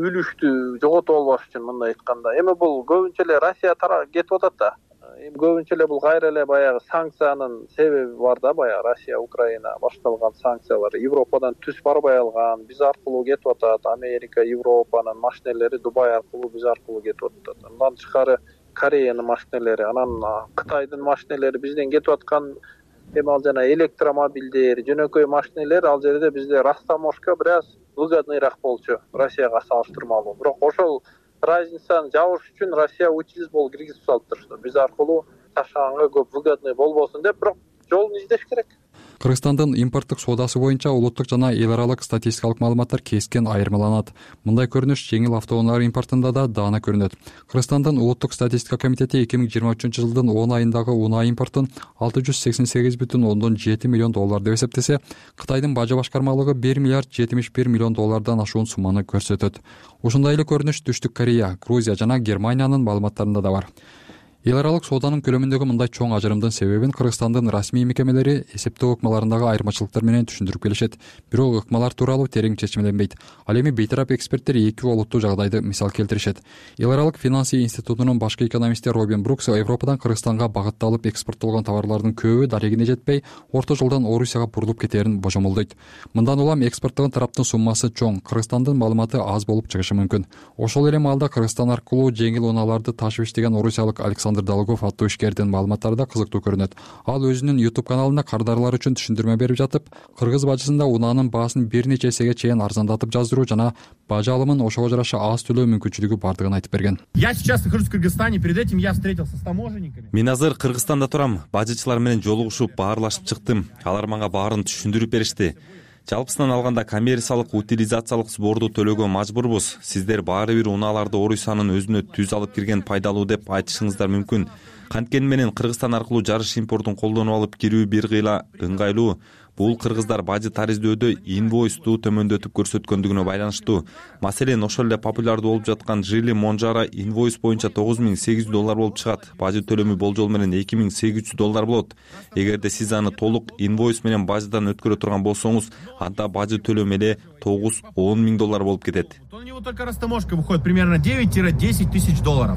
үлүштү жоготуп албаш үчүн, мындай айтканда. Эми бул көбүнчө эле Россия тарап кетип атат да. Эми көбүнчө эле бул кайра эле баягы санкциянын себеби бар да, баягы Россия, Украина башталган санкциялар Европадан түз барбай алган, биз аркылуу кетип атат. Америка, Европанын машинелери Дубай аркылуу биз аркылуу кетип атат. Андан тышкары Кореянын машинелери, анан Кытайдын машинелери бизден кетип аткан. Эми ал жана электромобилдер, жөнөкөй машинелер ал жерде бизде растаможка бир аз выгодныйраак болчу Россияга салыштырмалуу. Бирок ошол разницаны жабыш үчүн Россия утилсбол киргизип салыптыр. Биз аркылуу ташыганга көп выгодный болбосун деп, бирок жолун издеш керек. Кыргызстандын импорттук соодасы боюнча улуттук жана эл аралык статистикалык маалыматтар keskin айырмаланат. Мындай көрүнүш жеңил автоунаалар импортунда да даана көрүнөт. Кыргызстандын улуттук статистика комитети эки миң жыйырма үчүнчү жылдын он айындагы унаа импортун алты жүз сексен сегиз бүтүн ондон жети миллион доллар деп эсептесе, Кытайдын бажа башкармалыгы бир миллиард жетимиш бир миллион доллардан ашуун сумманы көрсөтөт. Ушундай эле көрүнүш Түштүк Корея, Грузия жана Германиянын маалыматтарында да бар. Эл аралык сооданын көлөмүндөгү мындай чоң ажырымдын себебин Кыргызстандын расмий мекемелери эсептөө ыкмаларындагы айырмачылыктар менен түшүндүрүп келишет. Бирок ыкмалар тууралуу терең чечимденбейт. Ал эми бейтарап эксперттер эки олуттуу жагдайды мисал келтиришет. Эл аралык финансы институтунун башкы экономисти Робин Брукс Европадан Кыргызстанга багытталып экспорттолгон товарлардын көбү дарегине жетпей, орто жолдон Орусияга бурулуп кетерин божомолдойт. Мындан улам экспорттогон тараптын суммасы чоң, Кыргызстандын маалыматы аз болуп чыгышы мүмкүн. Ошол эле маалда Кыргызстан аркылуу жеңил унааларды ташып иштеген орусиялык Александр Долгов аттуу ишкердин маалыматтары да кызыктуу көрүнөт. Ал өзүнүн YouTube каналында кардарлар үчүн түшүндүрмө берип жатып, кыргыз бажысында унаанын баасын бир нече эсеге чейин арзандатып жаздыруу жана бажа алымын ошого жараша аз төлөө мүмкүнчүлүгү бардыгын айтып берген. Я сейчас нахожусь в Кыргызстане, перед этим я встретился с таможенниками. Мен азыр Кыргызстанда турам, бажычылар менен жолугушуп, баарлашып чыктым. Алар мага баарын түшүндүрүп беришти. Жалпысынан алганда коммерциялык утилизациялык сборду төлөөгө мажбурбуз. Сиздер баары бир унааларды Орусиянын өзүнө түз алып кирген пайдалуу деп айтышыңыздар мүмкүн. Канткени менен Кыргызстан аркылуу жарыш импортун колдонуп алып кирүү бир кыйла ыңгайлуу. Бул кыргыздар бажы тариздөдө инвойсту төмөндөтүп көрсөткөндүгүнө байланыштуу. Маселен, ошол эле популярдуу болуп жаткан Жили Монжара инвойс боюнча тогуз миң сегиз жүз доллар болуп чыгат. Бажы төлөмү болжол менен эки миң сегиз жүз доллар болот. Эгерде сиз аны толук инвойс менен бажыдан өткөрө турган болсоңуз, анда бажы төлөмү эле тогуз он миң доллар болуп кетет. На него только растаможка выходит примерно девять-десять тысяч долларов.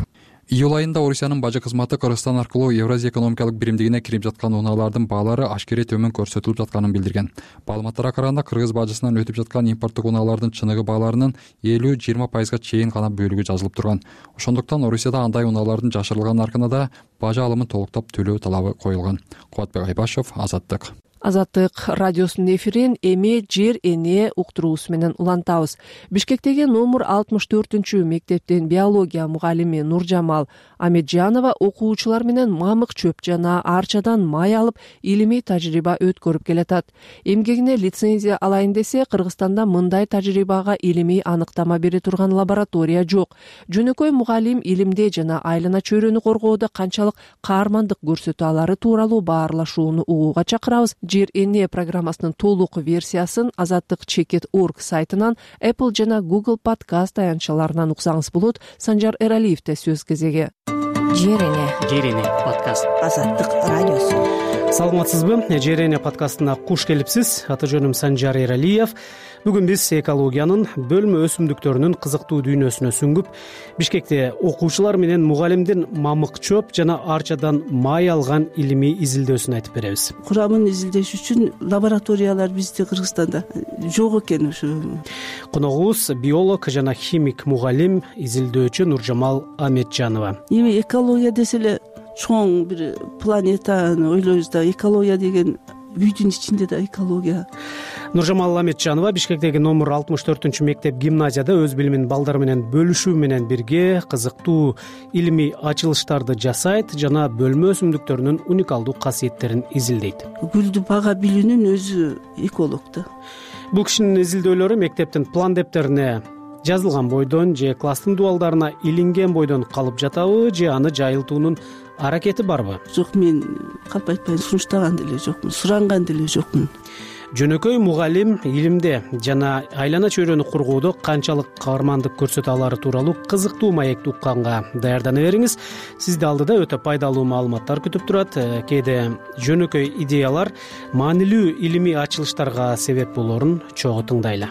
июль айында орусиянын бажы кызматы Кыргызстан аркылуу Евразия экономикалык биримдигине кирип жаткан унаалардын баалары ашкерей төмөн көрсөтүлүп жатканын билдирген. Маалыматтарга караганда кыргыз бажысынан өтүп жаткан импорттук унаалардын чыныгы бааларынын элүү жыйырма пайызга чейин гана бөлүгү жазылып турган. Ошондуктан Орусияда андай унаалардын жашырылган наркына да бажы алымын толуктап төлөө талабы коюлган. Кубатбек Айбашев, Азаттык. Азаттык радиосунун эфирин эми жер эне уктуруусу менен улантабыз. Бишкектеги номер алтымыш төртүнчү мектептин биология мугалими Нуржамал Амеджанова окуучулар менен мамык чөп жана арчадан май алып илимий тажрыйба өткөрүп келатат. Эмгегине лицензия алайын десе, Кыргызстанда мындай тажрыйбага илимий аныктама бере турган лаборатория жок. Жөнөкөй мугалим илимде жана айлана чөйрөнү коргоодо канчалык каармандык көрсөтө алары тууралуу баарлашууну угууга чакырабыз. Жер эне программасынын толук версиясын азаттык чекит точка орг сайтынан, Apple жана Google подкаст аянтчаларынан уксаңыз болот. Санжар Эралиевде сөз кезеги. Жер эне. Жер эне подкаст. Азаттык радиосу. Саламатсызбы? Жер эне подкастына куш келипсиз. Аты жөнүм Санжар Эралиев. Бүгүн биз экологиянын бөлмө өсүмдүктөрүнүн кызыктуу дүйнөсүнө сүңгүп, Бишкекте окуучулар менен мугалимдин мамык чөп жана арчадан май алган илимий изилдөөсүн айтып беребиз. Курамын изилдеш үчүн лабораториялар бизде Кыргызстанда жок экен. Ушу коногубуз биолог жана химик мугалим, изилдөөчү Нуржамал Амеджанова. Эми экология десе эле чоң бир планетаны ойлойбуз да, экология деген үйдүн ичинде да экология. Нуржамал Амеджанова Бишкектеги номер алтымыш төртүнчү мектеп гимназияда өз билимин балдар менен бөлүшүү менен бирге кызыктуу илимий ачылыштарды жасайт жана бөлмө өсүмдүктөрүнүн уникалдуу касиеттерин изилдейт. Гүлдү бага билүүнүн өзү эколог да. Бул кишинин изилдөөлөрү мектептин план дептерине жазылган бойдон же класстын дубалдарына илинген бойдон калып жатабы, же аны жайылтуунун аракети барбы? Жок, мен калп айтпайын, сунуштаган деле жокмун, суранган деле жокмун. Жөнөкөй мугалим илимде жана айлана чөйрөнү коргоодо канчалык каармандык көрсөтө алары тууралуу кызыктуу маекти укканга даярдана бериңиз. Сизди алдыда өтө пайдалуу маалыматтар күтүп турат. Кээде жөнөкөй идеялар маанилүү илимий ачылыштарга себеп болоорун чогуу тыңдайлы.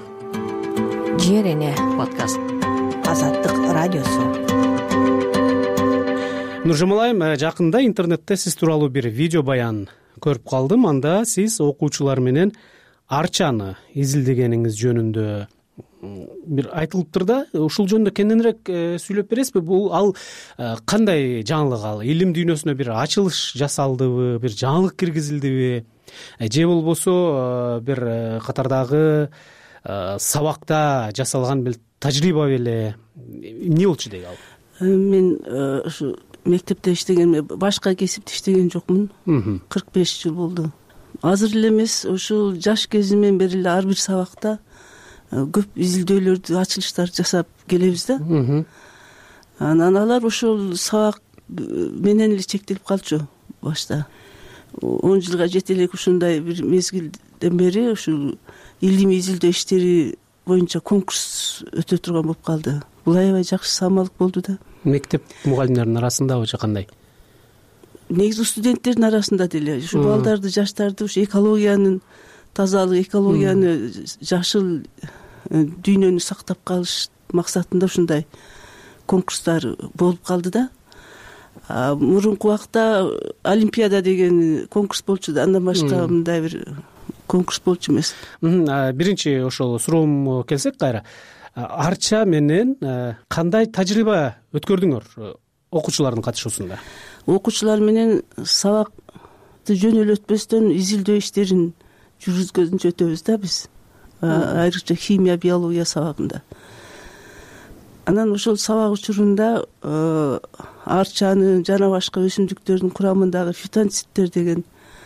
Жер эне подкаст. Азаттык радиосу. Нуржамал айым, жакында интернетте сиз тууралуу бир видео баян көрүп калдым. Анда сиз окуучулар менен арчаны изилдегениңиз жөнүндө бир айтылыптыр да. Ушул жөнүндө кененирээк сүйлөп бересизби? Бул ал кандай жаңылык ал? Илим дүйнөсүнө бир ачылыш жасалдыбы, бир жаңылык киргизилдиби? Же болбосо бир катардагы сабакта жасалган бир тажрыйба беле? Эмне болчу дейт ал? Мен ушу мектепте иштеген, башка кесипте иштеген жокмун. кырк беш жыл болду. Азыр эле эмес, ушул жаш кезимден бери эле ар бир сабакта көп изилдөөлөрдү, ачылыштар жасап келебиз да. Анан алар ушул сабак менен эле чектелип калчу башта. он жылга жете элек ушундай бир мезгилден бери ушул илимий изилдөө иштери боюнча конкурс өтө турган болуп калды. Бул аябай жакшы самалык болду да. Мектеп мугалимдеринин арасындабы же кандай? Негизи студенттердин арасында деле ушу балдарды, жаштарды ушу экологиянын тазалык, экологияны жашыл дүйнөнү сактап калыш максатында ушундай конкурстар болуп калды да. Мурунку убакта Олимпиада деген конкурс болчу да, андан башка мындай бир конкурс болчу эмес. Биринчи ошол суроом келсек кайра. Арча менен кандай тажрыйба өткөрдүңөр окуучулардын катышуусунда? Окуучулар менен сабакты жөнөлтпөстөн изилдөө иштерин жүргүзгөн өтөбүз да биз. Айрыкча химия, биология сабагында. Анан ошол сабак учурунда арчаны жана башка өсүмдүктөрдүн курамындагы фитонциттер деген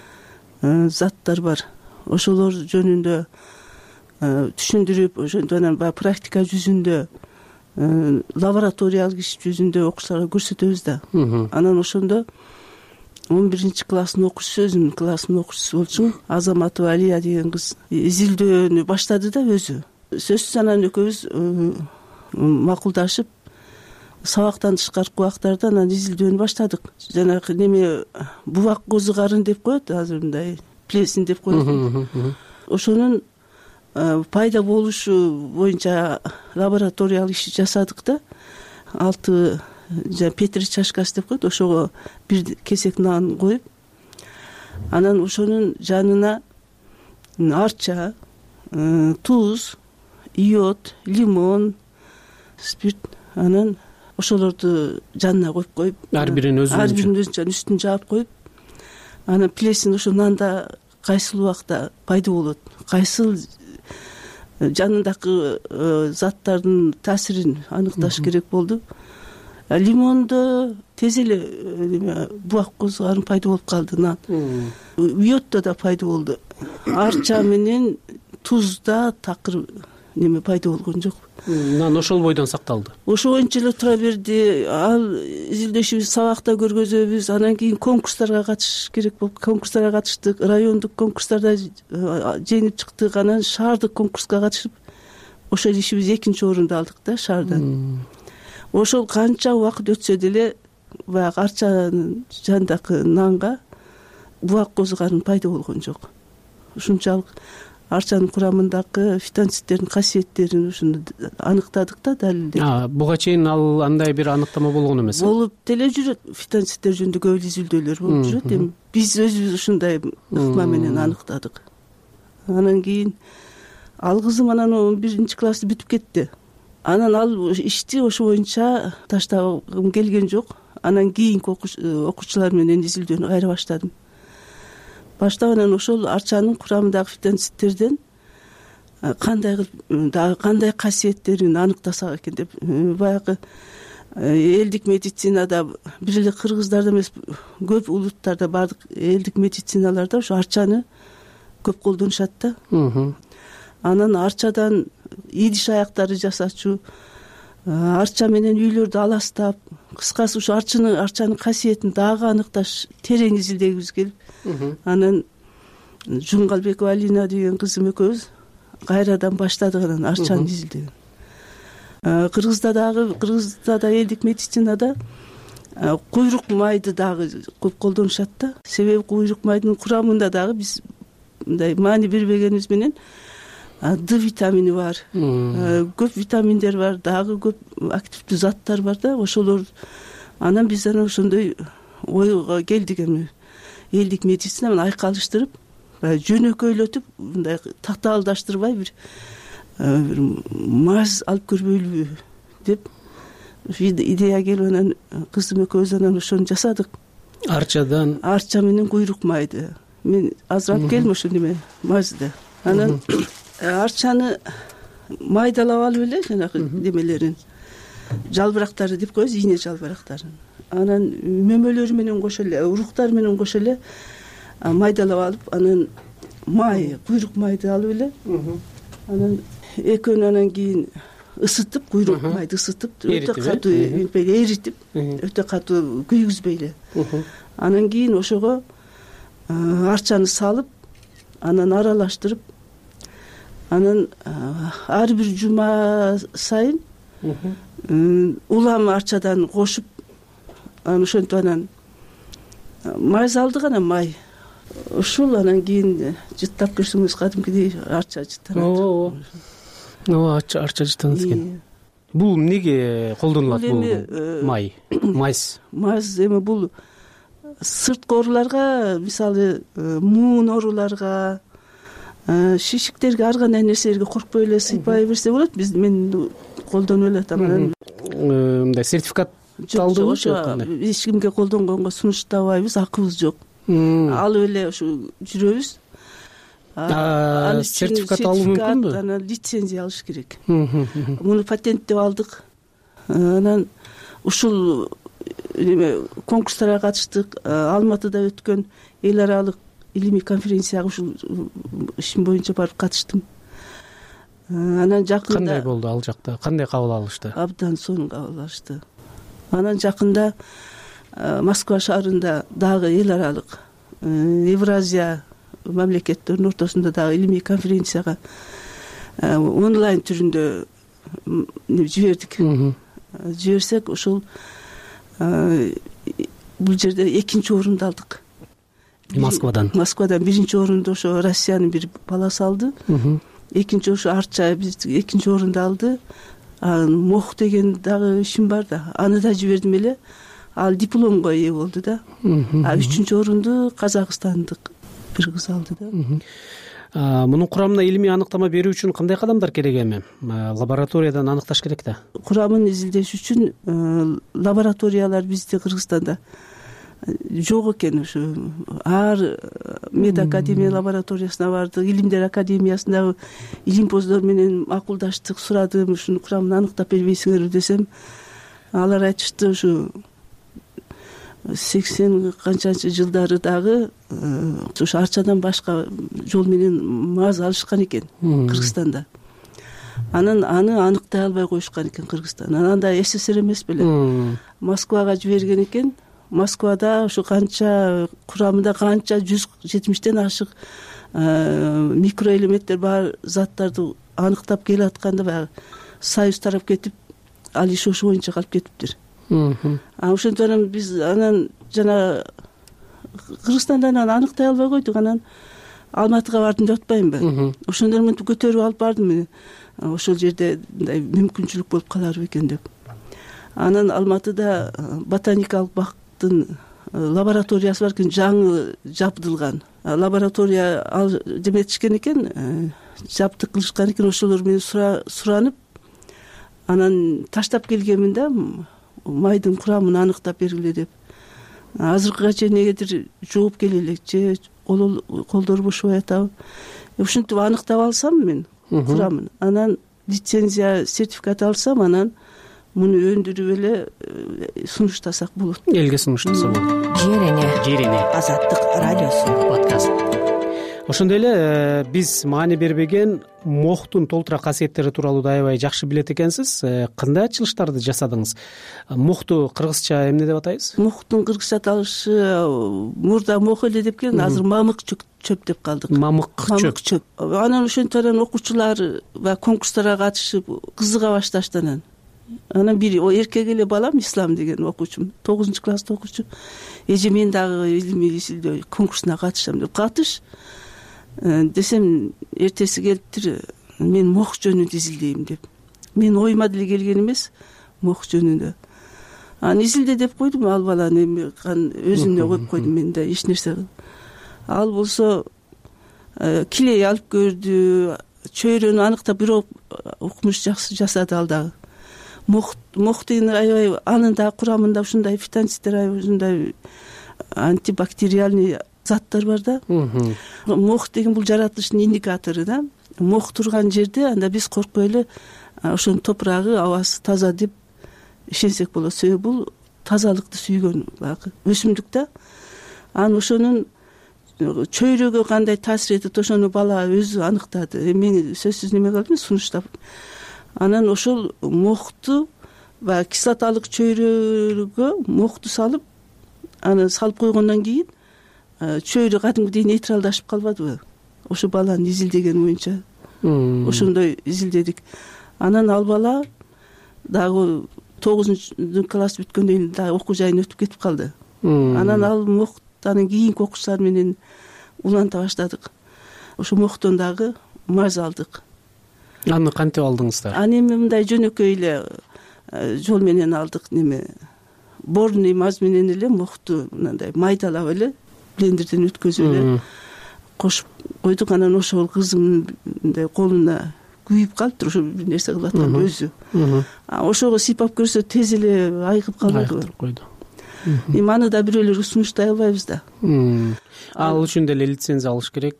заттар бар. Ошолор жөнүндө түшүндүрүп, ошондон анан баягы практика жүзүндө, лабораториялык иш жүзүндө окуучуларга көрсөтөбүз да. Анан ошондо он биринчи класстын окуучусу, өзүмдүн классымдын окуучусу болчумун, Азаматова Алия деген кыз изилдөөнү баштады да өзү. Сөзсүз анан экөөбүз макулдашып сабактан тышкаркы убактарда анан изилдөөнү баштадык. Жанагы неме бубак козу карын деп коет, азыр мындай плесин деп коет. Ошонун пайда болушу боюнча лабораториялык иш жасадык да. Алты жана петри чашкасы деп коет, ошого бир кесек нан коюп, анан ошонун жанына арча, туз, йод, лимон, спирт, анан ошолорду жанына коюп коюп, ар бирин өзүнүн ар бирин өзүнчө үстүн жаап коюп, анан плесень ошо нанда кайсыл убакта пайда болот, кайсыл жанындагы заттардын таасирин аныкташ керек болду. Лимондо тез эле буак козгарын пайда болуп калды, нан. Йоддо да пайда болду. Арча менен тузда такыр неме пайда болгон жок. Нан ошол бойдон сакталды. Ошо боюнча эле тура берди. Ал изилдөшүбүз сабакта көргөзөбүз. Анан кийин конкурстарга катышыш керек болуп, конкурстарга катыштык. Райондук конкурстарда жеңип чыктык. Анан шаардык конкурска катышып, ошол ишибиз экинчи орунду алдык да шаардан. Ошол канча убакыт өтсө деле баягы арчанын жанындагы нанга буак козгарын пайда болгон жок. Ушунчалык арчанын курамындагы фитонцидтердин касиеттерин ушуну аныктадык да, далилдеп. Буга чейин ал андай бир аныктама болгон эмес. Болуп деле жүрөт. Фитонцидтер жөнүндө көп изилдөөлөр болуп жүрөт. Эми биз өзүбүз ушундай ыкма менен аныктадык. Анан кийин ал кызым анан он биринчи классты бүтүп кетти. Анан ал ишти ошо боюнча таштагым келген жок. Анан кийинки окуучулар менен изилдөөнү кайра баштадым. Баштап анан ошол арчанын курамындагы фитонцидтерден кандай кылып дагы кандай касиеттерин аныктасак экен деп, баягы элдик медицинада бир эле кыргыздарда эмес, көп улуттарда, баардык элдик медициналарда ошо арчаны көп колдонушат да. Анан арчадан идиш аяктары жасачу, арча менен үйлөрдү аластап, кыскасы ушу арчаны арчанын касиетин дагы аныкташ терең изилдегибиз келип, анан Жумгалбекова Алина деген кызым экөөбүз кайрадан баштадык анан арчаны изилдеген. Кыргызда дагы, Кыргызда да элдик медицинада куйрук майды дагы көп колдонушат да. Себеби куйрук майдын курамында дагы биз мындай маани бербегенибиз менен Д витамини бар, көп витаминдер бар, дагы көп активдүү заттар бар да, ошолор. Анан биз анан ошондой ойго келдик, эми элдик медицина менен айкалыштырып, жөнөкөйлөтүп, мындай тактаалдаштырбай бир бир маз алып көрбөйлүбү деп идея келип, анан кызым экөөбүз анан ошону жасадык. Арчадан арча менен куйрук майды. Мен азыр алып келдим ошо неме мазды. Анан арчаны майдалап алып эле жанагы немелерин, жалбырактары деп коебуз, ийне жалбырактарын. Анан мөмөлөрү менен кошо эле, уруктары менен кошо эле майдалап алып, анан май, куйрук майды алып эле, анан экөөнү анан кийин ысытып, куйрук майды ысытып, өтө катуу эритип, өтө катуу күйгүзбөй эле. Анан кийин ошого арчаны салып, анан аралаштырып, анан ар бир жума сайын улам арчадан кошуп, анан ошентип анан май салдык, анан май. Ушул анан кийин жыттап көрсөңүз кадимкидей арча жыттанат. Ооба. Ооба, арча жыттанат экен. Бул эмнеге колдонулат бул май? Майс. Майс эми бул сырткы ооруларга, мисалы муун ооруларга, шишиктерге, ар кандай нерселерге коркпой эле сыйпай берсе болот. Биз мен колдонуп эле атам. Мындай сертификат алдыңбы? Эч кимге колдонгонго сунуштабайбыз, акыбыз жок. Алып эле ушу жүрөбүз. Сертификат алуу мүмкүнбү? Анан лицензия алыш керек. Муну патенттеп алдык. Анан ушул неме конкурстарга катыштык. Алматыда өткөн эл аралык илимий конференцияга ушул ишим боюнча барып катыштым. Анан жакында кандай болду ал жакта? Кандай кабыл алышты? Абдан сонун кабыл алышты. Анан жакында Москва шаарында дагы эл аралык Евразия мамлекеттеринин ортосунда дагы илимий конференцияга онлайн түрүндө жибердик. Жиберсек, ошол бул жерде экинчи орунду алдык. Москвадан. Москвадан биринчи орунду ошо Россиянын бир баласы алды. Экинчи ошо арча биз экинчи орунду алды. анан мох деген дагы ишим бар да, аны да жибердим эле. Ал дипломго ээ болду да. А үчүнчү орунду казакстандык бир кыз алды да. Мунун курамына илимий аныктама берүү үчүн кандай кадамдар керек эми? Лабораториядан аныкташ керек да. Курамын изилдеш үчүн лабораториялар бизде Кыргызстанда жок экен. Ушу ар мед академия лабораториясына бардык, илимдер академиясындагы илимпоздор менен макулдаштык, сурадым, ушунун курамын аныктап бербейсиңерби десем, алар айтышты ушу сексен канчанчы жылдары дагы ушу арчадан башка жол менен маз алышкан экен Кыргызстанда. Анан аны аныктай албай коюшкан экен Кыргызстан. Анан да СССР эмес беле. Москвага жиберген экен. Москвада ушу канча курамында канча жүз жетимиштен ашык микроэлементтер бар заттарды аныктап келатканда баягы Союз тарап кетип, ал иш ошо боюнча калып кетиптир. А ошондон биз анан жана Кыргызстандан аныктай албай койдук. Анан Алматыга бардым деп атпаймынбы? Ошондон мынтип көтөрүп алып бардым. Ошол жерде мындай мүмкүнчүлүк болуп каларбы экен деп. Анан Алматыда ботаникалык бактын лабораториясы бар экен, жаңы жабдылган. Лаборатория ал деметишкен экен, жабдык кылышкан экен, ошолор менен суранып, анан таштап келгенмин да, майдын курамын аныктап бергиле деп. Азыркыга чейин эгердир жооп келе элек же колдор бошобой атабы. Ушинтип аныктап алсам мен курамын, анан лицензия, сертификат алсам, анан муну өндүрүп эле сунуштасак болот. Элге сунуштаса болот. Жерене. Жерене. Азаттык радиосу подкаст. Ошондой эле биз маани бербеген мохтун толтура касиеттери тууралуу да аябай жакшы билет экенсиз. Кандай ачылыштарды жасадыңыз? Мохту кыргызча эмне деп атайбыз? Мохтун кыргызча аталышы мурда мох эле деп келген, азыр мамык чөп деп калдык. Мамык чөп. Анан ошентип окуучулар баягы конкурстарга катышып кызыга башташты. Анан анан бир эркек эле балам, Ислам деген окуучум, тогузунчу класста окуучу. Эже мен дагы илимий изилдөө конкурсуна катышам деп катыш десем, эртеси келиптир, мен мох жөнүндө изилдейм деп. Мен оюма деле келген эмес мох жөнүндө. Аны изилде деп койдум, ал баланы эми өзүнө коюп койдум мен да эч нерсе. Ал болсо килей алып көрдү, чөйрөнү аныктап бирок укмуш жакшы жасады ал дагы. Мох мох деген аябай, анын да курамында ушундай фитонцидтер, ушундай антибактериальный заттар бар да. Мох деген бул жаратылыштын индикатору да. Мох турган жерде анда биз коркпой эле ошонун топурагы, абасы таза деп ишенсек болот. Себеби бул тазалыкты сүйгөн баягы өсүмдүк да. Анан ошонун чөйрөгө кандай таасир этет, ошону бала өзү аныктады. Мен сөзсүз неме кылдым, сунуштап. Анан ошол мохту баягы кислоталык чөйрөгө мохту салып, анан салып койгондон кийин чөйрө кадимкидей нейтралдашып калбадыбы? Ошо баланы изилдеген боюнча. Ошондой изилдедик. Анан ал бала дагы тогузунчу класс бүткөндөн кийин дагы окуу жайын өтүп кетип калды. Анан ал мохтанын кийинки окуучулар менен уланта баштадык. Ошо мохтон дагы маз алдык. Аны кантип алдыңыздар? Аны эми мындай жөнөкөй эле жол менен алдык, неме борный маз менен эле мохту мындай майдалап эле блендерден өткөзүп эле кошуп койдук. Анан ошол кызымдын мындай колуна күйүп калыптыр, ошо бир нерсе кылып аткан өзү. Ошого сыйпап көрсө тез эле айыгып калды. Эми аны да бирөөлөргө сунуштай албайбыз да. Ал үчүн деле лицензия алыш керек.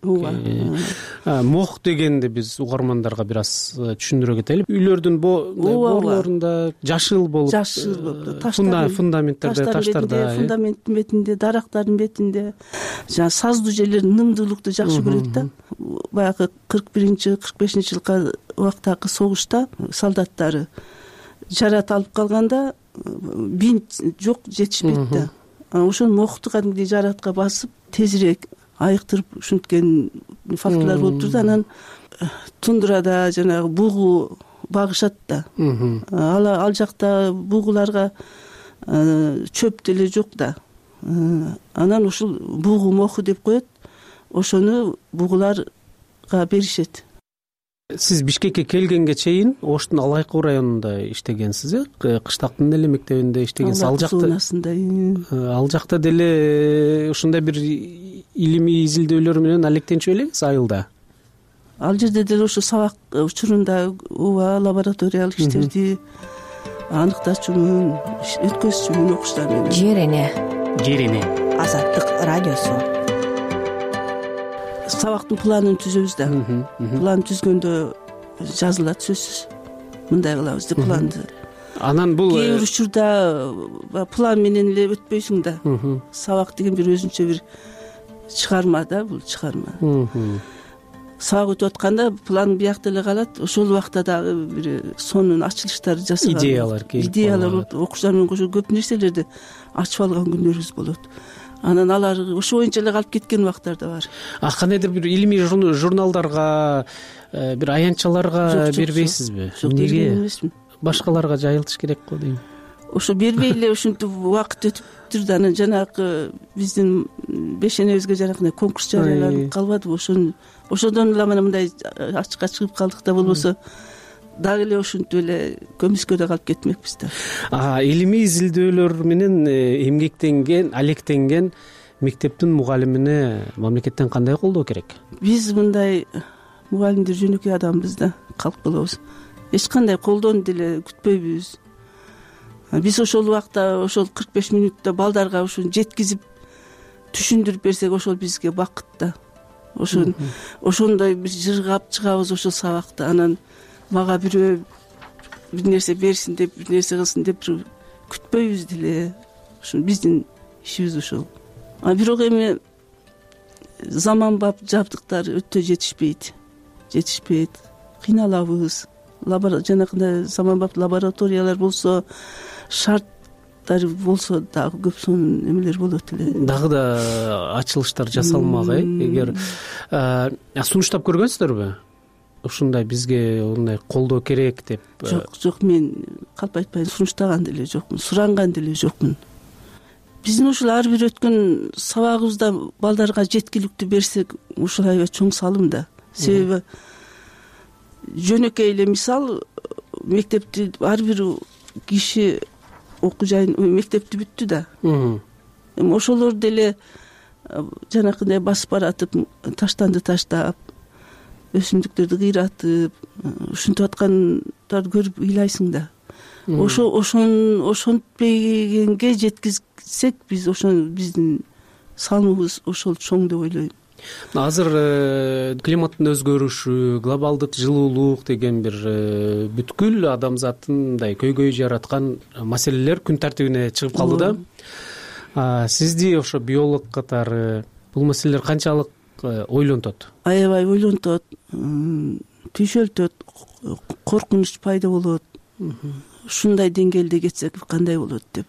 Мох дегенди биз угармандарга бир аз түшүндүрө кетели. Үйлөрдүн борлорунда жашыл болуп, жашыл болуп, таштардын фундаменттерде, таштарда, фундаменттин бетинде, дарактардын бетинде, жана саздуу жерлердин нымдуулукту жакшы көрөт да. Баягы кырк биринчи кырк бешинчи жылкы убактагы согушта солдаттары жарат алып калганда бинт жок, жетишпейт да. Ошону мохту кадимки жаратка басып тезирээк айыктырып ушинткен фактылар болуп турду. Анан тундрада жанагы бугу багышат да. Ал ал жакта бугуларга чөп деле жок да. Анан ушул бугу моху деп коет. Ошону бугуларга беришет. сиз Бишкекке келгенге чейин Оштун Алайкуу районунда иштегенсиз, э кыштактын эле мектебинде иштегенсиз. Ал жакта ал жакта деле ушундай бир илимий изилдөөлөр менен алектенчү белеңиз айылда? Ал жерде деле ушу сабак учурунда ооба лабораториялык иштерди аныктачумун, өткөзчүмүн окуштар менен. Жер эне. Жер эне. Азаттык радиосу. Сабактын планын түзөбүз да. План түзгөндө жазылат сөзсүз. Мындай кылабыз деп планды. Анан бул кээ бир учурда план менен эле өтпөйсүң да. Сабак деген бир өзүнчө бир чыгарма да, бул чыгарма. Сабак өтүп атканда план биякта эле калат. Ошол убакта дагы бир сонун ачылыштар жасаган. Идеялар келип идеялар окуучулар менен кошо көп нерселерди ачып алган күндөр болот. Анан алар ошо боюнча эле калып кеткен убактар да бар. А кандайдыр бир илимий журналдарга, бир аянтчаларга бербейсизби? Эмнеге? Башкаларга жайылтыш керек го дейм. Ошо бербей эле ушинтип убакыт өтүптүр да, анан жанагы биздин бешенебизге жаракындай конкурс жарыяланып калбадыбы? Ошон ошондон эле мына мындай ачыкка чыгып калдык да, болбосо дагы эле ушинтип эле көмүскөдө калып кетмекпиз да. А илимий изилдөөлөр менен эмгектенген, алектенген мектептин мугалимине мамлекеттен кандай колдоо керек? Биз мындай мугалимдер жөнөкөй адамбыз да, калп болобуз. Эч кандай колдоону деле күтпөйбүз. Биз ошол убакта ошол кырк беш мүнөттө балдарга ушуну жеткизип түшүндүрүп берсек, ошол бизге бакыт да. Ошон ошондой бир жыргап чыгабыз ошол сабакта. Анан мага бирөө бир нерсе берсин деп, бир нерсе кылсын деп күтпөйбүз деле. Ушул биздин ишибиз ошол. А бирок эми заманбап жабдыктар өтө жетишпейт. Жетишпейт. Кыйналабыз. Жанагындай заманбап лабораториялар болсо, шарттар болсо дагы көп сонун эмелер болот эле. Дагы да ачылыштар жасалмак, э? Эгер сунуштап көргөнсүздарбы? Ушундай бизге мындай колдоо керек деп. Жок, жок, мен калп айтпайын, сунуштаган деле жокмун, суранган деле жокмун. Биздин ушул ар бир өткөн сабагыбызда балдарга жеткиликтүү берсек, ушул аябай чоң салым да. Себеби жөнөкөй эле мисал, мектепти ар бир киши окуу жайын мектепти бүттү да. Эми ошолор деле жанакындай басып баратып, таштанды таштап, өсүмдүктөрдү кыйратып, ушинтип аткандарды көрүп ыйлайсың да. Ошо ошон ошонтпегенге жеткизсек, биз ошон биздин салымыбыз ошол чоң деп ойлойм. Азыр климаттын өзгөрүшү, глобалдык жылуулук деген бир бүткүл адамзаттын мындай көйгөй жараткан маселелер күн тартибине чыгып калды да. Сизди ошо биолог катары бул маселелер канчалык ойлонтот? Аябай ойлонтот, түйшөлтөт, коркунуч пайда болот. Ушундай деңгээлде кетсек кандай болот деп.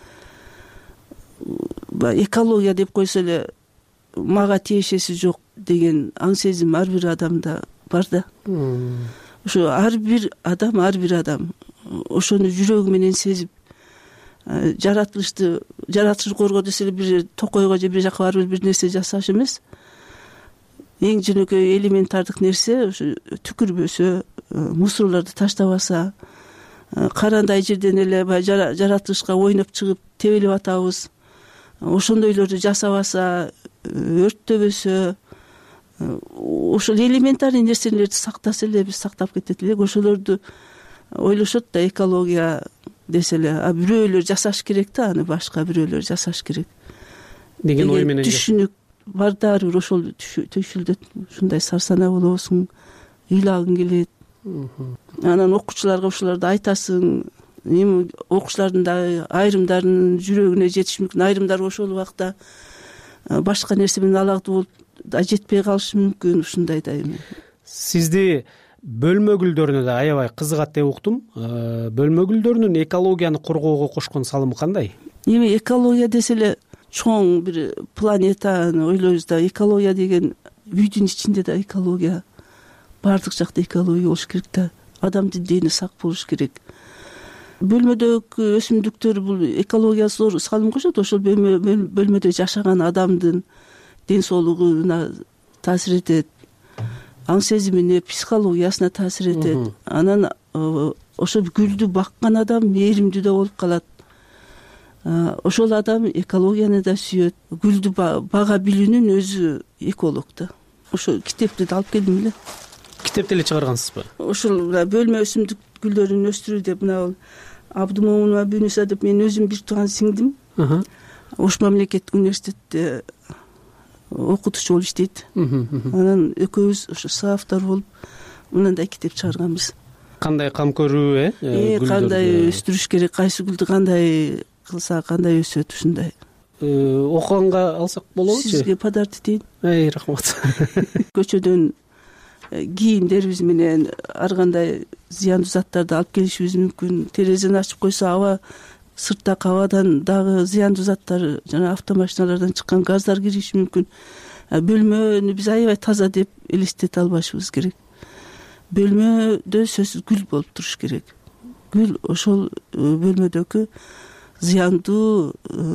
Экология деп койсо эле мага тиешеси жок деген аң сезим ар бир адамда бар да. Ошо ар бир адам, ар бир адам ошону жүрөгү менен сезип, жаратылышты, жаратылыш коргоо десе эле бир токойго же бир жака барып бир нерсе жасаш эмес. Эң жөнөкөй элементардык нерсе ошо түкүрбөсө, мусорлорду таштабаса, карандай жерден эле жаратылышка ойноп чыгып тебелеп атабыз. Ошондойлорду жасабаса, өрттөбөсө, ошол элементарный нерселерди сактаса эле биз сактап кетет элек. Ошолорду ойлошот да, экология десе эле, а бирөөлөр жасаш керек да, аны башка бирөөлөр жасаш керек деген ой менен түшүнүк бар да. Ар бир ошол түйшүлдөт, ушундай сарсанаа болобусуң, ыйлагың келет. Анан окуучуларга ушуларды айтасың. Эми окуучулардын дагы айрымдарынын жүрөгүнө жетиш мүмкүн, айрымдар ошол убакта башка нерсе менен алакты болуп да жетпей калышы мүмкүн. Ушундай да эми. Сизди бөлмө гүлдөрүнө да аябай кызыгат деп уктум. Бөлмө гүлдөрүнүн экологияны коргоого кошкон салымы кандай? Эми экология десе эле чоң бир планетаны ойлойбуз да. Экология деген үйдүн ичинде да экология, баардык жакта экология болуш керек да. Адамдын дени сак болуш керек. Бөлмөдөгү өсүмдүктөр бул экологияга зор салым кошот. Ошол бөлмөдө жашаган адамдын ден соолугуна таасир этет. аң сезимине, психологиясына таасир этет. Анан ошо гүлдү баккан адам мээримдүү да болуп калат. Ошол адам экологияны да сүйөт. Гүлдү бага билүүнүн өзү эколог да. Ошо китепти да алып келдим эле. Китепти эле чыгаргансызбы? Ошол бөлмө өсүмдүк гүлдөрүн өстүрүү деп мына Абдумомунова Бюнүса деп мен өзүм бир тууган сиңдим. Ош мамлекеттик университетте окутуучу болуп иштейт. Анан экөөбүз ошо соавтор болуп мындай китеп чыгарганбыз. Кандай кам көрүү, э? Кандай өстүрүш керек, кайсы гүлдү кандай кылса кандай өсөт, ушундай. Окуганга алсак болобу? Сизге подарок этейин. Эй, рахмат. Көчөдөн кийимдерибиз менен ар кандай зыяндуу заттарды алып келишибиз мүмкүн. Терезени ачып койсо аба, сырттагы абадан дагы зыяндуу заттар, жана автомашиналардан чыккан газдар кириши мүмкүн. Бөлмөнү биз аябай таза деп элестете албашыбыз керек. Бөлмөдө сөзсүз гүл болуп туруш керек. Гүл ошол бөлмөдөгү зыяндуу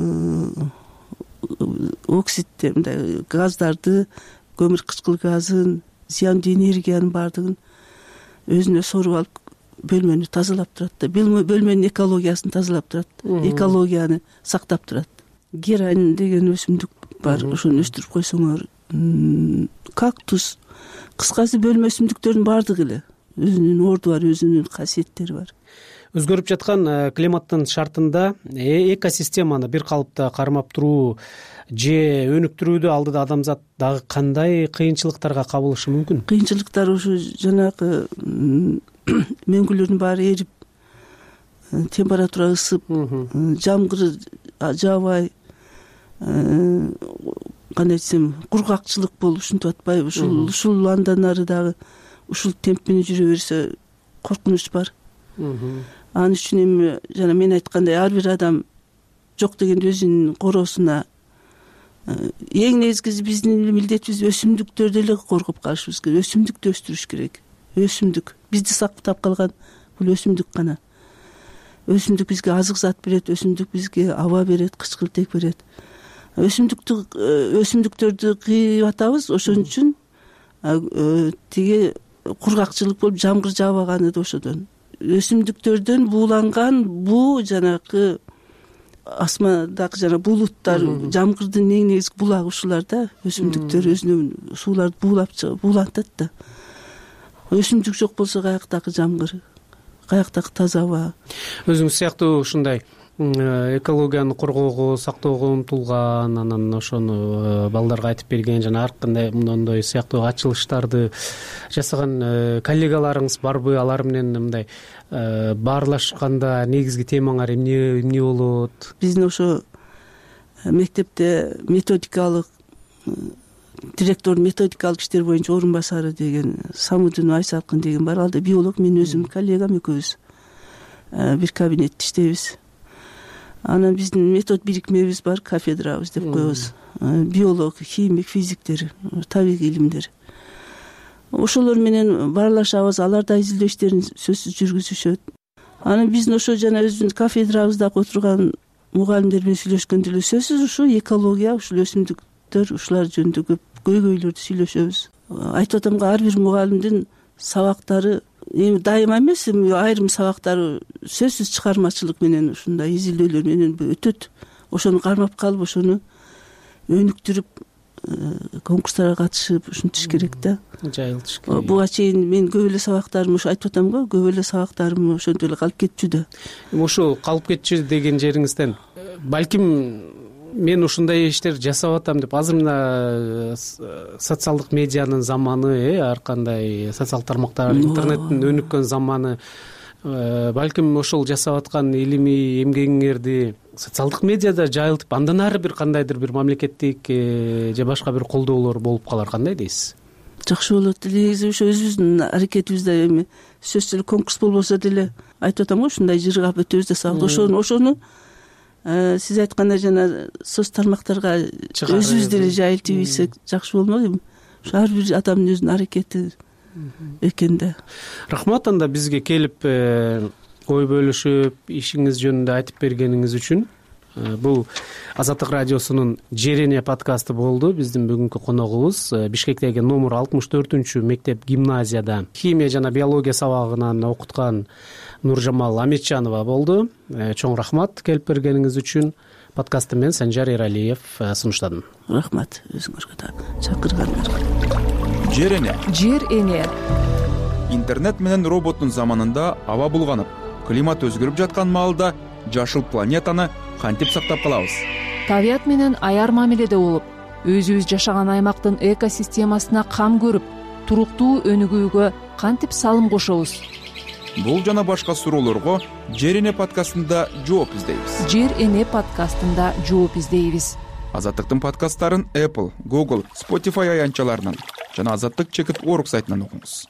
оксидти, мындай газдарды, көмүр кычкыл газын, зыяндуу энергиянын баардыгын өзүнө соруп алып бөлмөнү тазалап турат да. Бөлмөнүн экологиясын тазалап турат, экологияны сактап турат. Герань деген өсүмдүк бар, ошону өстүрүп койсоңор, кактус, кыскасы бөлмө өсүмдүктөрүнүн баардыгы эле өзүнүн орду бар, өзүнүн касиеттери бар. Өзгөрүп жаткан климаттын шартында экосистеманы бир калыпта кармап туруу же өнүктүрүүдө алдыда адамзат дагы кандай кыйынчылыктарга кабылышы мүмкүн? Кыйынчылыктар ушу жанагы мөңгүлөрдүн баары эрип, температура ысып, жамгыр жаабай, кандай десем, кургакчылык болуп ушинтип атпайбы? Ушул ушул андан ары дагы ушул темп менен жүрө берсе коркунуч бар. Анын үчүн эми жана мен айткандай ар бир адам жок дегенде өзүнүн короосуна эң негизгиси биздин милдетибиз өсүмдүктөрдү эле коргоп калышыбыз керек. Өсүмдүктү өстүрүш керек. Өсүмдүк бизди сактап калган бул өсүмдүк гана. Өсүмдүк бизге азык зат берет, өсүмдүк бизге аба берет, кычкылтек берет. Өсүмдүктү өсүмдүктөрдү кыйып атабыз, ошон үчүн тиги кургакчылык болуп жамгыр жаабаганы да ошодон. Өсүмдүктөрдөн бууланган буу жанагы асмандагы жана булуттар, жамгырдын эң негизги булагы ушулар да. Өсүмдүктөр өзүнүн сууларды буулап буулантат да. Өсүмдүк жок болсо каяктагы жамгыр, каяктагы таза аба. Өзүңүз сыяктуу ушундай экологияны коргоого, сактоого умтулган, анан ошону балдарга айтып берген жана ар кандай мындай сыяктуу ачылыштарды жасаган коллегаларыңыз барбы? Алар менен мындай баарлашканда негизги темаңар эмне эмне болот? Биздин ошо мектепте методикалык директордун методикалык иштер боюнча орун басары деген Самудин Айсалкын деген бар. Ал да биолог, мен өзүм коллегам экөөбүз бир кабинетте иштейбиз. Анан биздин метод бирикмебиз бар, кафедрабыз деп коебуз. Биолог, химик, физиктер, табигый илимдер. Ошолор менен баарлашабыз, алар да изилдөө иштерин сөзсүз жүргүзүшөт. Анан биздин ошо жана өзүбүздүн кафедрабызда отурган мугалимдер менен сүйлөшкөндө эле сөзсүз ушу экология, ушул өсүмдүктөр, ушулар жөнүндө көп көйгөйлөрдү сүйлөшөбүз. Айтып атам го, ар бир мугалимдин сабактары эми дайыма эмес, айрым сабактары сөзсүз чыгармачылык менен ушундай изилдөөлөр менен өтөт. Ошону кармап калып, ошону өнүктүрүп, конкурстарга катышып ушинтиш керек да. Жайылтыш керек. Буга чейин мен көп эле сабактарым, ушу айтып атам го, көп эле сабактарым ошентип эле калып кетчү да. Ошо калып кетчү деген жериңизден балким мен ушундай иштер жасап атам деп, азыр мына социалдык медианын заманы, ар кандай социалдык тармактар, интернеттин өнүккөн заманы, балким ошол жасап аткан илимий эмгегиңерди социалдык медиада жайылтып, андан ары бир кандайдыр бир мамлекеттик же башка бир колдоолор болуп калар, кандай дейсиз? Жакшы болот. Негизи ошо өзүбүздүн аракетибизде эми сөзсүз эле конкурс болбосо деле айтып атам го, ушундай жыргап өтөбүз да сабак. Ошону ошону сиз айткандай жана соц тармактарга өзүбүз деле жайылтып ийсек жакшы болмокпу? Ошо ар бир адамдын өзүнүн аракети экен да. Рахмат, анда бизге келип ой бөлүшүп, ишиңиз жөнүндө айтып бергениңиз үчүн. бул Азаттык радиосунун жер эне подкасты болду. Биздин бүгүнкү коногубуз Бишкектеги номер алтымыш төртүнчү мектеп гимназияда химия жана биология сабагынан окуткан Нуржамал Аметжанова болду. Чоң рахмат келип бергениңиз үчүн. Подкастты мен Санжар Эралиев сунуштадым. Рахмат өзүңөргө да чакыргандарга. Жер эне. Жер эне. Интернет менен роботтун заманында аба булганып, климат өзгөрүп жаткан маалда жашыл планетаны кантип сактап калабыз? Табият менен аяр мамиледе болуп, өзүбүз жашаган аймактын экосистемасына кам көрүп, туруктуу өнүгүүгө кантип салым кошобуз? Бул жана башка суроолорго Жер эне подкастында жооп издейбиз. Жер эне подкастында жооп издейбиз. Азаттыктын подкасттарын Apple, Google, Spotify аянтчаларынан жана азаттык чекит точка орг сайтынан окуңуз.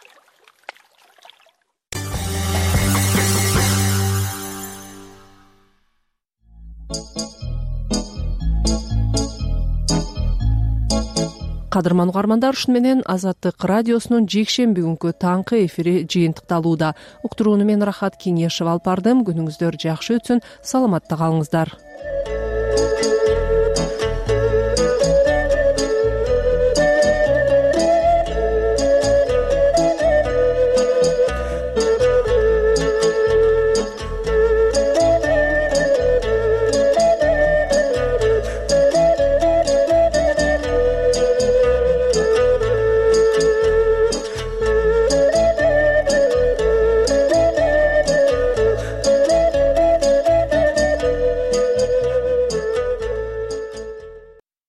Кадырман угармандар, ушун менен Азаттык радиосунун жекшемби күнкү таңкы эфири жыйынтыкталууда. Уктурууну мен Рахат Кеңешева алып бардым. Күнүңүздөр жакшы өтсүн, саламатта калыңыздар.